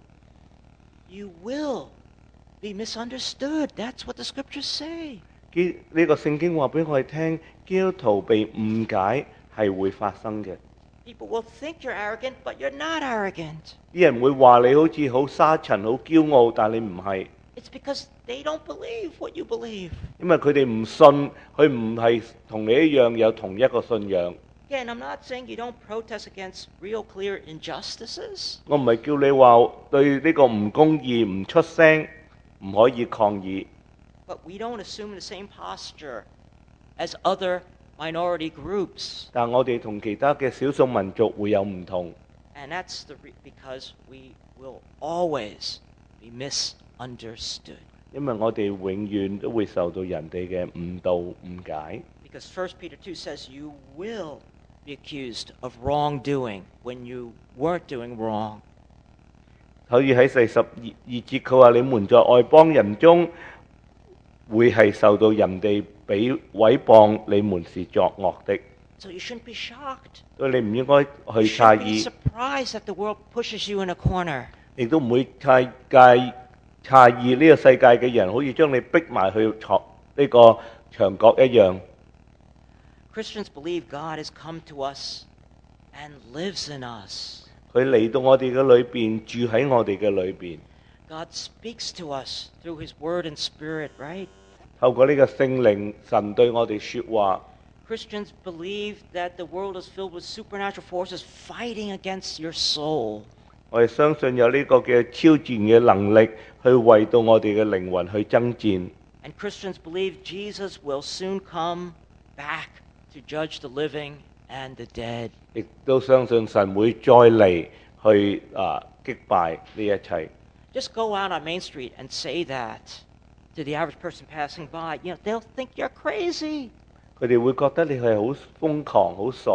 You will be misunderstood. That's what the scriptures say. 呢個聖經話俾我哋聽，基督徒被誤解係會發生嘅。 People will think you're arrogant, but you're not arrogant. 啲人會話你好似好沙塵、好驕傲，但你唔係。 It's because they don't believe what you believe. 因為佢哋唔信，佢唔係同你一樣有同一個信仰。 Again, I'm not saying you don't protest against real clear injustices. 我唔係叫你話對呢個唔公義唔出聲，唔可以抗議。 But we don't assume the same posture as other minority groups. 但我哋同其他嘅少數民族會有唔同。 And that's because we will always be misunderstood. 因為我哋永遠都會受到人哋嘅誤導誤解。 Because 1 Peter 2 says you will be accused of wrongdoing when you weren't doing wrong. 所以喺第12節佢話：你們在外邦人中會係受到人哋比毀謗你們是作惡的。 So you shouldn't be shocked. 所以你唔應該 You 去 shouldn't 詫 be 異， surprised that the world pushes you in a corner. 亦都唔會詫異呢個世界嘅人好似將你逼埋去呢個牆角一樣。 Christians believe God has come to us and lives in us. 佢嚟到我哋嘅裏邊，住喺我哋嘅裏邊。 God speaks to us through His Word and Spirit, right? 透過呢個聖靈，神對我哋說話。 Christians believe that the world is filled with supernatural forces fighting against your soul. 我哋相信有呢個嘅超自然嘅能力，去為到我哋嘅靈魂去爭戰。 And Christians believe Jesus will soon come back to judge the living and the dead. 亦都相信神會再嚟去擊敗呢一切。 Just go out on Main Street and say that to the average person passing by. You know, they'll think you're crazy 佢哋會覺得你係好瘋狂、好傻，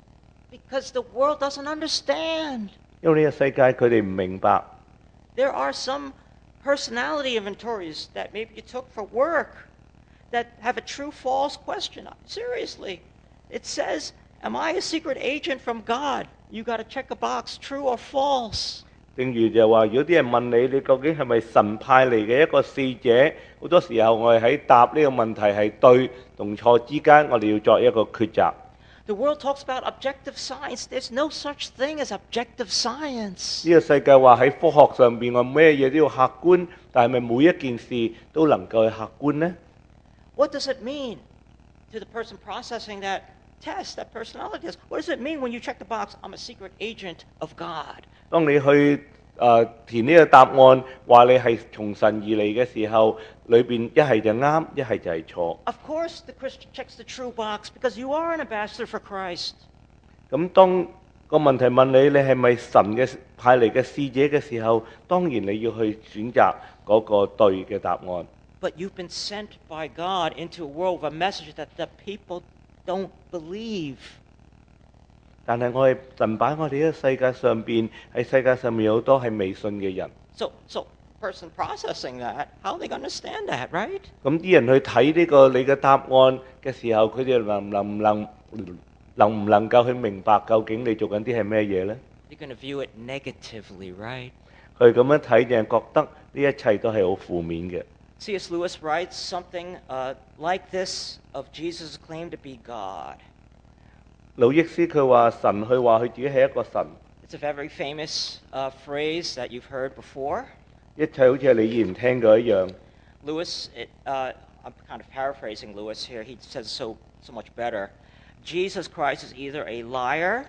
because the world doesn't understand. 因為呢個世界佢哋唔明白。 There are some personality inventories that maybe you took for work that have a true false question. Seriously, it says, am I a secret agent from God? You got to check a box, true or false. 正如就話，如果啲人問你，你究竟係咪神派嚟嘅一個使者？好多時候我哋喺答呢個問題係對同錯之間，我哋要作一個抉擇。 The world talks about objective science. There's no such thing as objective science. 呢個世界話喺科學上邊，我咩嘢都要客觀，但係咪每一件事都能夠係客觀呢？ What does it mean to the person processing that test, that personality test? What does it mean when you check the box, I'm a secret agent of God? 當你去填呢個答案，話你係從神而嚟嘅時候，裏邊一係就啱，一係就係錯。 Of course, the Christian checks the true box because you are an ambassador for Christ. 咁當個問題問你，你係咪神嘅派嚟嘅使者嘅時候，當然你要去選擇嗰個對嘅答案。 But you've been sent by God into a world with a message that the people don't believe. 但係我哋神擺我哋呢個世界上邊，喺世界上面有好多係未信嘅人。 So person processing that, how are they going to understand that, right? 咁啲人去睇呢個你嘅答案嘅時候，佢哋能唔能夠去明白究竟你做緊啲係咩嘢呢？ They're going to view it negatively, right? 佢咁樣睇，淨係覺得呢一切都係好負面嘅。 C.S. Lewis writes something like this of Jesus' claim to be God. 魯益斯佢話神佢話佢自己係一個神， It's a very famous phrase that you've heard before. 一切好似係你以前聽過一樣。 Lewis, I'm kind of paraphrasing Lewis here. He says so much better. Jesus Christ is either a liar,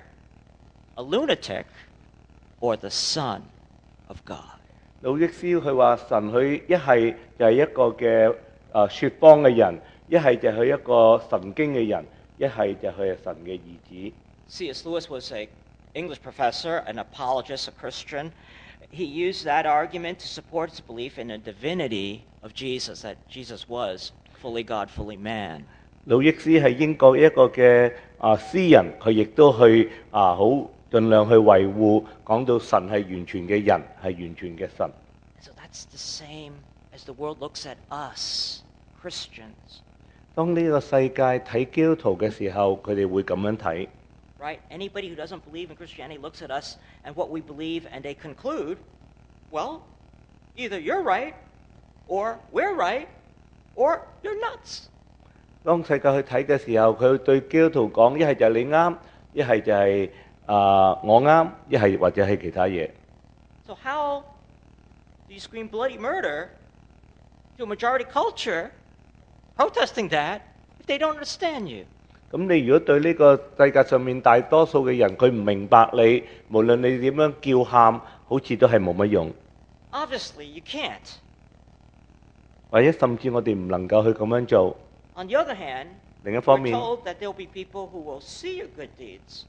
a lunatic, or the Son of God. 魯益斯佢話神佢一係就係一個嘅説謊嘅人，一係就係一個神經嘅人，一係就係神嘅兒子。 C.S. Lewis was an English professor, an apologist, a Christian. He used that argument to support his belief in the divinity of Jesus, that Jesus was fully God, fully man. 魯益斯係英國一個嘅詩人，佢亦都去好盡量去維護，講到神係完全嘅人，係完全嘅神。 So that's the same as the world looks at us, Christians. 當呢個世界睇基督徒嘅時候，佢哋會咁樣睇。 Right? Anybody who doesn't believe in Christianity looks at us and what we believe and they conclude, well, either you're right, or we're right, or you're nuts. 當世界去睇嘅時候，佢對基督徒講：一係就係你啱，一係就係我啱，一係或者係其他嘢。 So how do you scream bloody murder to a majority culture protesting that if they don't understand you? 咁你如果對呢個世界上面大多數嘅人，佢唔明白你，無論你點樣叫喊，好似都係冇乜用。 Obviously, you can't. 或者甚至我哋唔能夠去咁樣做。 On the other hand, 另一方 we're 面， told that there'll be people who will see your good deeds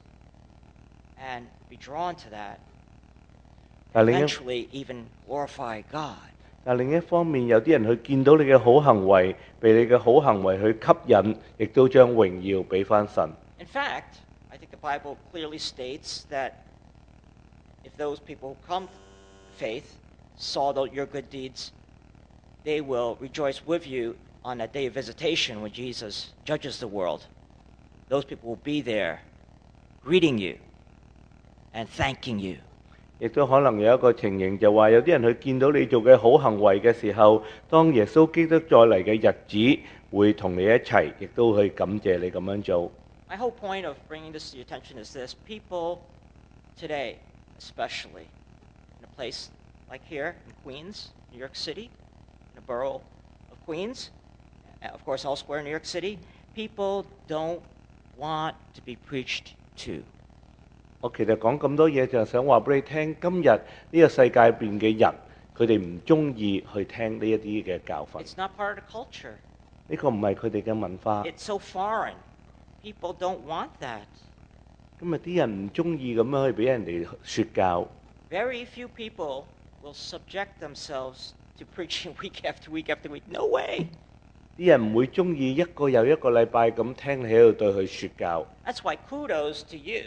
and be drawn to that, 但另一 eventually even glorify God. 但另一方面，有啲人去見到你嘅好行為，被你嘅好行為去吸引，亦都將榮耀俾翻神。 In fact, I think the Bible clearly states that if those people come faith saw your good deeds, they will rejoice with you on that day of visitation when Jesus judges the world. Those people will be there greeting you and thanking you. 亦都可能有一個情形就話，有啲人佢見到你做嘅好行為嘅時候，當耶穌基督再嚟嘅日子，會同你一齊，亦都去感謝你咁樣做。 My whole point of bringing this to your attention is this: people today, especially in a place like here in Queens, New York City, in the borough of Queens, of course elsewhere in New York City, people don't want to be preached to. 我其實講咁多嘢，就係想話俾你聽，今日呢個世界入邊嘅人，佢哋唔中意去聽呢一啲嘅教訓。 It's not part of the culture. 呢個唔係佢哋嘅文化。 It's so foreign. People don't want that. 今日啲人唔中意咁樣去俾人哋説教。 Very few people will subject themselves to preaching week after week after week. No way. 啲人唔會中意一個又一個禮拜咁聽你喺度對佢説教。 That's why kudos to you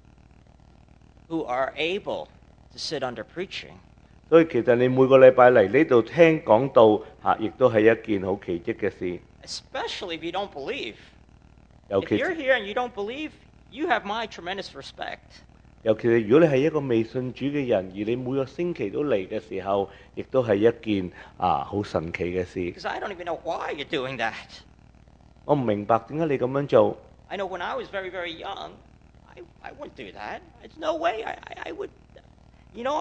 who are able to sit under preaching. 所以其實你每個禮拜嚟呢度聽講道嚇，亦都係一件好奇蹟嘅事。 Especially if you don't believe. 尤 If 其 you're here and you don't believe, you have my tremendous respect. 尤其是如果你係一個未信主嘅人，而你每個星期都嚟嘅時候，亦都係一件好神奇嘅事。 Because I don't even know why you're doing that. 我唔明白點解你咁樣做。 I know when I was very, very young, I wouldn't do that. There's no way I would. You know,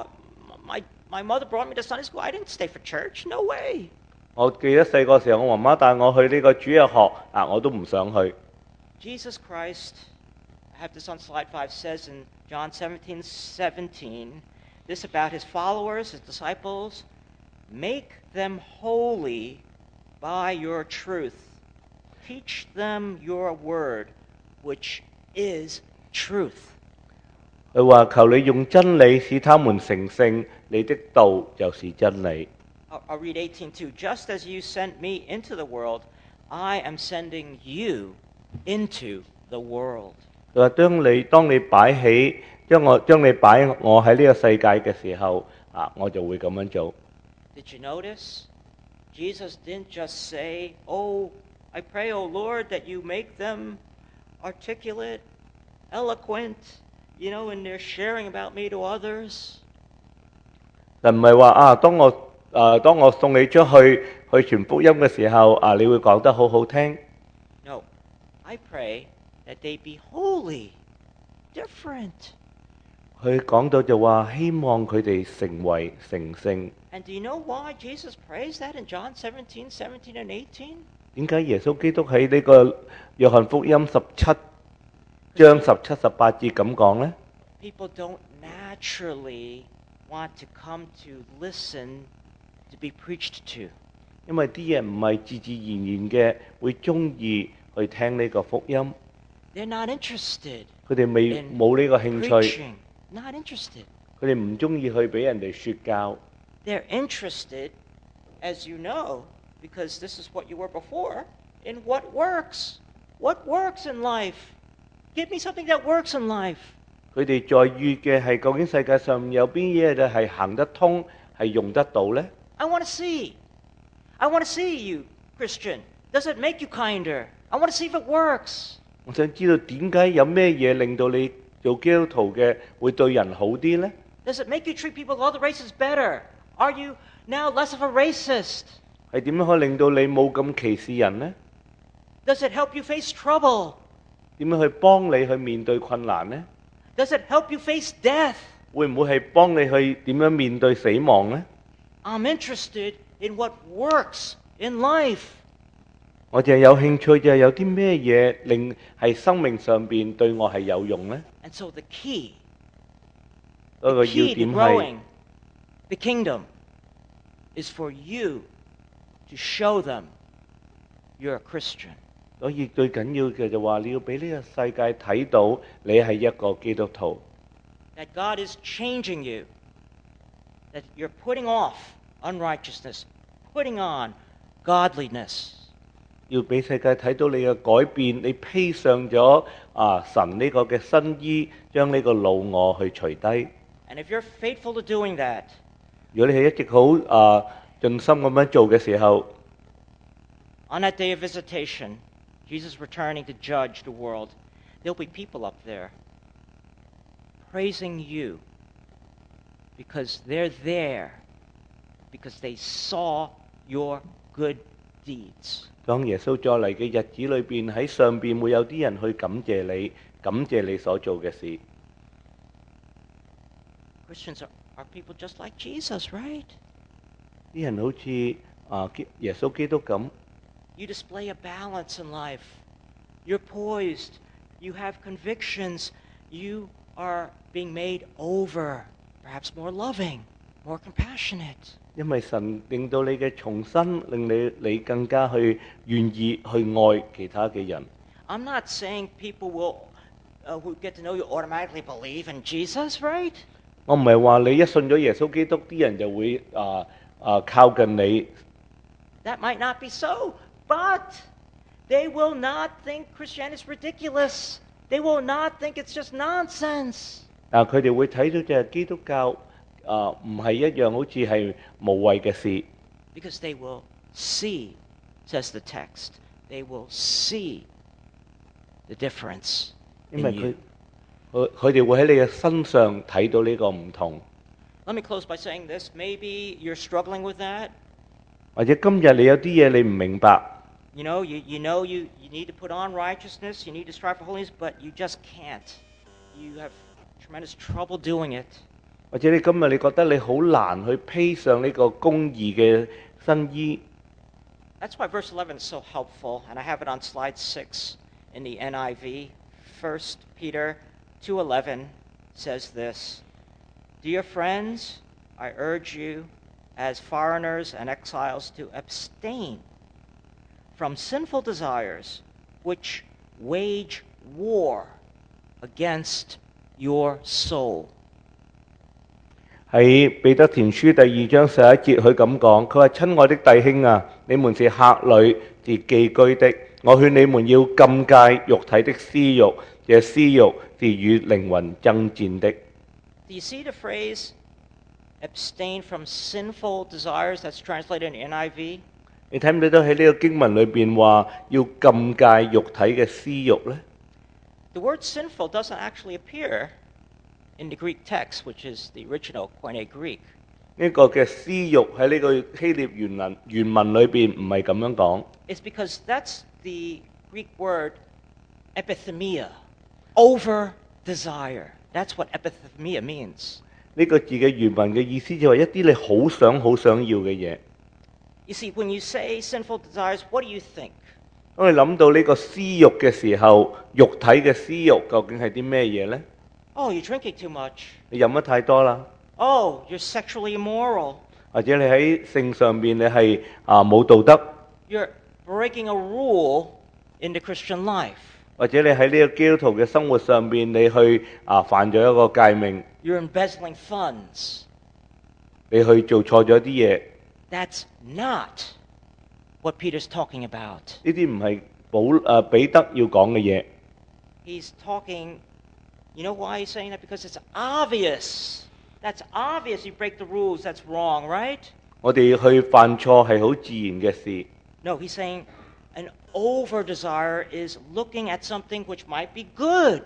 my mother brought me to Sunday school. I didn't stay for church. No way. 我記得細個時候，我媽媽帶我去呢個主日學我都唔想去。 Jesus Christ, I have this on slide 5, says in John 17:17, this about his followers, his disciples: make them holy by your truth. Teach them your word, which is truth. 佢話：求你用真理使他們成聖，你的道就是真理。 I'll read 18:2. Just as you sent me into the world, I am sending you into the world. 佢話：當你將你擺我喺呢個世界嘅時候我就會咁樣做。 Did you notice? Jesus didn't just say, "Oh, I pray, oh Lord, that you make them articulate, eloquent, in their sharing about me to others." 但唔係話當我送你出去傳福音嘅時候你會講得好好聽。 No, I pray that they be holy, different. 佢講到就話希望佢哋成為成聖。 And do you know why Jesus prays that in John 17:17 and 18? 點解耶穌基督喺呢個約翰福音17章17、18節咁講呢？ People don't naturally want to come to listen to be preached to. 因為啲人唔係自然嘅會中意去聽呢個福音。 They're not interested 佢哋冇呢個興趣。 preaching. Not interested. 佢哋唔中意去俾人哋説教。 They're interested, as you know, because this is what you were before, in what works. What works in life? Give me something that works in life. 佢哋在意嘅係究竟世界上有邊嘢就係行得通，係用得到呢？ I want to see. I want to see you, Christian. Does it make you kinder? I want to see if it works. 我想知道點解有咩嘢令到你做基督徒嘅會對人好啲呢？ Does it make you treat people of all the races better? Are you now less of a racist? 係點樣可以令到你冇咁歧視人呢？ Does it help you face trouble? 點樣去幫你去面對困難呢？ Does it help you face death? 會唔會係幫你去點樣面對死亡呢？ I'm interested in what works in life. 我淨係有興趣就係有啲咩嘢令係生命上邊對我係有用呢？ And so the key 嗰個要 to 點係 growing the kingdom is for you to show them you're a Christian. 所以最緊要嘅就話你要俾呢個世界睇到你係一個基督徒。 That God is changing you. That you're putting off unrighteousness, putting on godliness. 要俾世界睇到你嘅改變，你披上咗神呢個嘅新衣，將呢個老我去除低。 And if you're faithful to doing that, 如果你係一直好盡心咁樣做嘅時候， On that day of visitation, Jesus returning to judge the world, there'll be people up there praising you because they're there, because they saw your good deeds. 當耶穌再嚟嘅日子裏邊，喺上邊會有啲人去感謝你所做嘅事。 Christians are people just like Jesus, right? 啲人好似耶穌基督咁， You display a balance in life. You're poised. You have convictions. You are being made over, perhaps more loving, more compassionate. 因為神令到你嘅重生，令你更加去願意去愛其他嘅人。 I'm not saying people who get to know you automatically believe in Jesus, right? 我唔係話你一信咗耶穌基督，啲人就會靠近你。 That might not be so, but they will not think Christianity is ridiculous. They will not think it's just nonsense. 但佢哋會睇到就係基督教唔係一樣好似係無謂嘅事， Because they will see, says the text, they will see the difference 因 in 為 you. 佢哋會喺你嘅身上睇到呢個唔同。 Let me close by saying this. Maybe you're struggling with that. 或者今日你有啲嘢你唔明白， You know you need to put on righteousness, you need to strive for holiness, but you just can't. You have tremendous trouble doing it. 或者你今日你覺得你好難去披上呢個公義嘅新衣。 That's why verse 11 is so helpful, and I have it on slide 6 in the NIV. 1 Peter 2:11 says this, Dear friends, I urge you as foreigners and exiles to abstain from sinful desires which wage war against your soul. 喺彼得前書第2章11節，佢咁講，佢話：親愛的弟兄啊，你們是客旅，是寄居的，我勸你們要禁戒肉體的私欲，這私欲是與靈魂爭戰的。 Do you see the phrase abstain from sinful desires that's translated in NIV? 你睇唔睇到喺呢個經文裏邊話要禁戒肉體嘅私欲呢？ The word sinful doesn't actually appear in the Greek text, which is the original Koine Greek. 呢個嘅私欲喺呢個希臘原文裏邊唔係咁樣講。 It's because that's the Greek word epithemia, over desire. That's what epithemia means. 呢個字嘅原文嘅意思就係一啲你好想要嘅嘢。 You see, when you say sinful desires, what do you think? 當你諗到呢個私欲嘅時候，肉體嘅私欲究竟係啲咩嘢呢？ Oh, you're drinking too much. 你飲得太多啦， Oh, you're sexually immoral. 或者你喺性上邊你係冇道德， You're breaking a rule in the Christian life. 或者你喺呢個基督徒嘅生活上邊你去犯咗一個誡命， You're embezzling funds. 你去做錯咗啲嘢， That's not what Peter's talking about. 呢啲唔係彼得要講嘅嘢。 He's talking, you know why he's saying that? Because it's obvious. That's obvious. You break the rules, that's wrong, right? 我哋去犯錯係好自然嘅事。 No, he's saying an over desire is looking at something which might be good,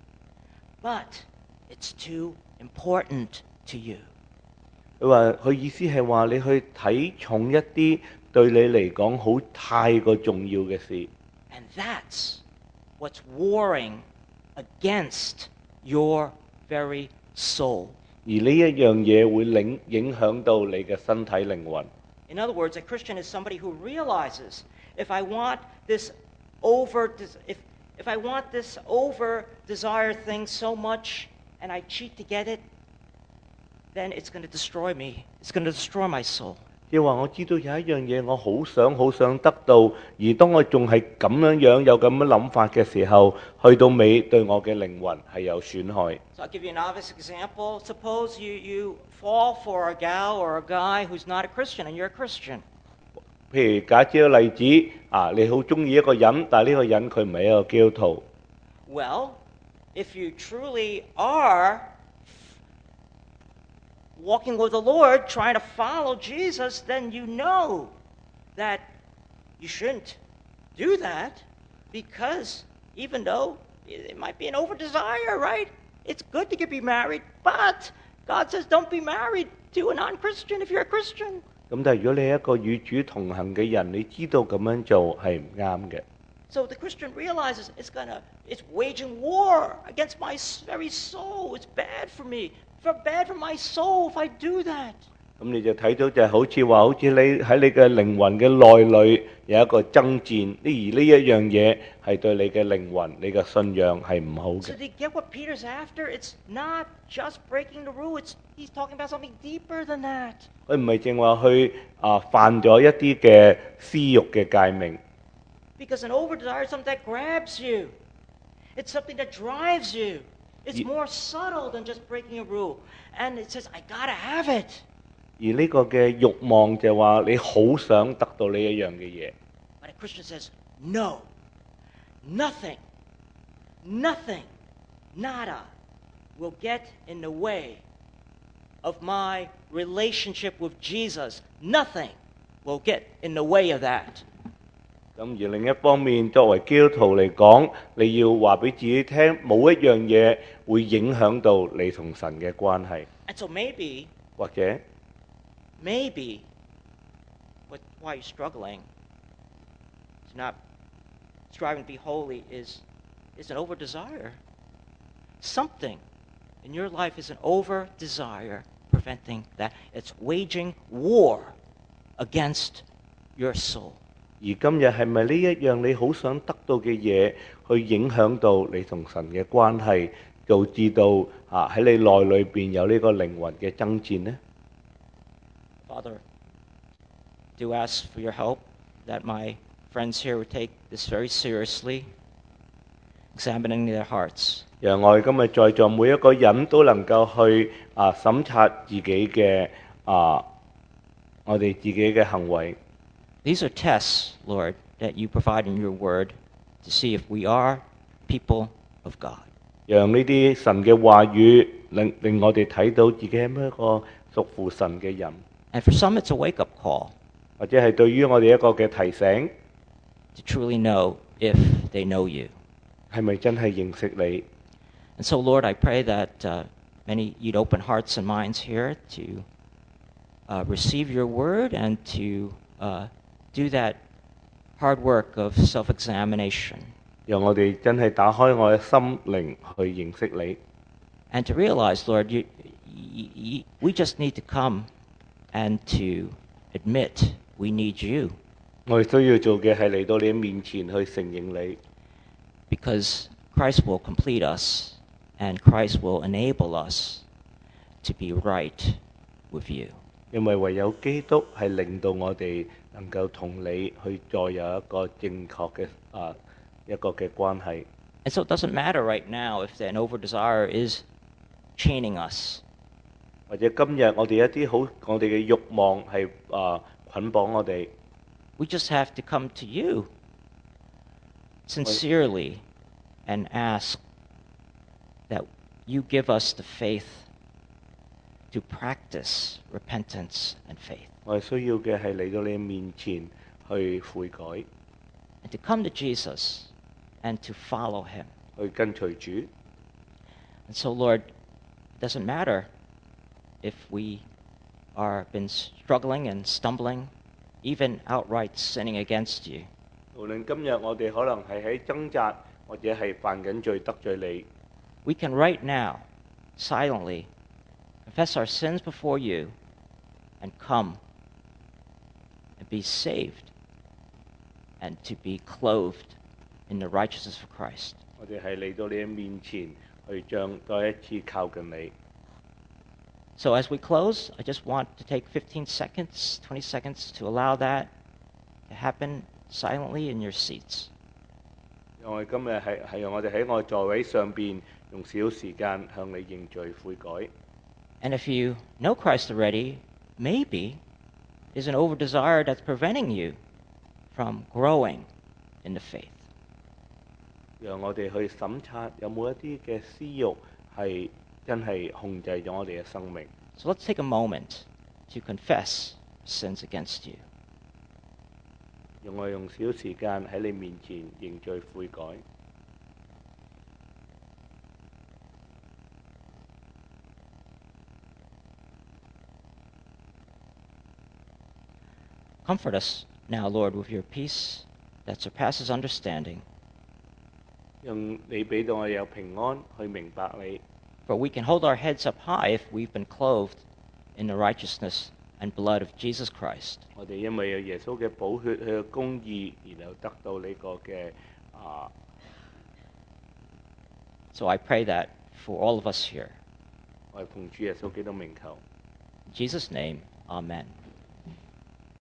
but it's too important to you. 佢意思係話你去睇重一啲對你嚟講好太過重要嘅事， And that's what's warring against your very soul. 而呢一樣嘢會影響到你嘅身體靈魂。 In other words, a Christian is somebody who realizes if I want this over desire thing so much and I cheat to get it, then it's going to destroy me. It's going to destroy my soul. 即係話我知道有一樣嘢我好想得到，而當我仲係咁樣有咁樣諗法嘅時候，去到尾對我嘅靈魂係有損害。 So I'll give you an obvious example. Suppose you fall for a gal or a guy who's not a Christian and you're a Christian. 譬如假設個例子你好中意一個人，但係呢個人佢唔係一個基督徒。 Well, if you truly are walking with the Lord, trying to follow Jesus, then you know that you shouldn't do that, because even though it might be an over desire, right? It's good to be married, but God says don't be married to a non-Christian if you're a Christian. 咁但係如果你係一個與主同行嘅人，你知道咁樣做係唔啱嘅。 So the Christian realizes it's waging war against my very soul. It's bad for me, bad for my soul if I do that. 咁你就睇到就係好似你喺你嘅靈魂嘅內裏有一個爭戰，而呢一樣嘢係對你嘅靈魂、你嘅信仰係唔好 So 嘅。 do you get what Peter's after? It's not just breaking the rule. He's talking about something deeper than that. 佢唔係淨話去犯咗一啲嘅私欲嘅誡命。 Because an over desire is something that grabs you. It's something that drives you. It's more subtle than just breaking a rule. And it says, I gotta have it. 而呢個嘅慾望就係話你好想得到呢一樣嘅嘢。 But a Christian says, no, nothing, nada will get in the way of my relationship with Jesus. Nothing will get in the way of that. 咁而另一方面，作為基督徒嚟講，你要話俾自己聽，冇一樣嘢會影響到你同神嘅關係。 And so maybe, 或者 why you're struggling to not striving to be holy is an over desire. Something in your life is an over desire preventing that. It's waging war against your soul. 而今日係咪呢一樣你好想得到嘅嘢，去影響到你同神嘅關係，導致到喺你內裏邊有呢個靈魂嘅爭戰呢？ Father, do ask for your help that my friends here would take this very seriously, examining their hearts. 讓我哋今日在座每一個人都能夠去審察自己嘅我哋自己嘅行為。 These are tests, Lord, that you provide in your word to see if we are people of God. 讓呢啲神嘅話語令我哋睇到自己係咩一個屬乎神嘅人， And for some, it's a wake-up call 或者係對於我哋一個嘅提醒， to truly know if they know you. 係咪真係認識你？ And so, Lord, I pray that you'd open hearts and minds here to receive your word and to do that hard work of self-examination. 讓我哋真係打開我嘅心靈去認識你。 And to realize, Lord, we just need to come and to admit we need you. 我哋需要做嘅係嚟到你面前去承認你， Because Christ will complete us and Christ will enable us to be right with you. 因為唯有基督係令到我哋能夠同你去再有一個正確嘅一個嘅關係。 And so it doesn't matter right now if an over desire is chaining us. 或者今日我哋一啲我哋嘅慾望係捆綁我哋， We just have to come to you sincerely and ask that you give us the faith to practice repentance and faith. 我哋需要嘅係嚟到你面前去悔改， And to come to Jesus and to follow him. 去跟隨主。 And so, Lord, it doesn't matter if we are been struggling and stumbling, even outright sinning against you. 無論今日我哋可能係喺掙扎，或者係犯緊罪得罪你， We can right now, silently, confess our sins before you and come and be saved and to be clothed in the righteousness of Christ. 我哋係嚟到你嘅面前去再一次靠近你。 So as we close, I just want to take 15 seconds, 20 seconds to allow that to happen silently in your seats. 讓我哋今日係讓我哋喺我座位上邊用少時間向你認罪悔改。 And if you know Christ already, maybe there's an over desire that's preventing you from growing in the faith. 讓我哋去審察有冇一啲嘅私慾係真係控制咗我哋嘅生命。 So let's take a moment to confess sins against you. 用我用少時間喺你面前認罪悔改。 Comfort us now, Lord, with your peace that surpasses understanding. 用你俾到我有平安去明白你。 For we can hold our heads up high if we've been clothed in the righteousness and blood of Jesus Christ. 我哋因為有耶穌嘅寶血，佢嘅公義，然後得到呢個嘅 So I pray that for all of us here. 我係奉主耶穌基督名求。 In Jesus' name, amen.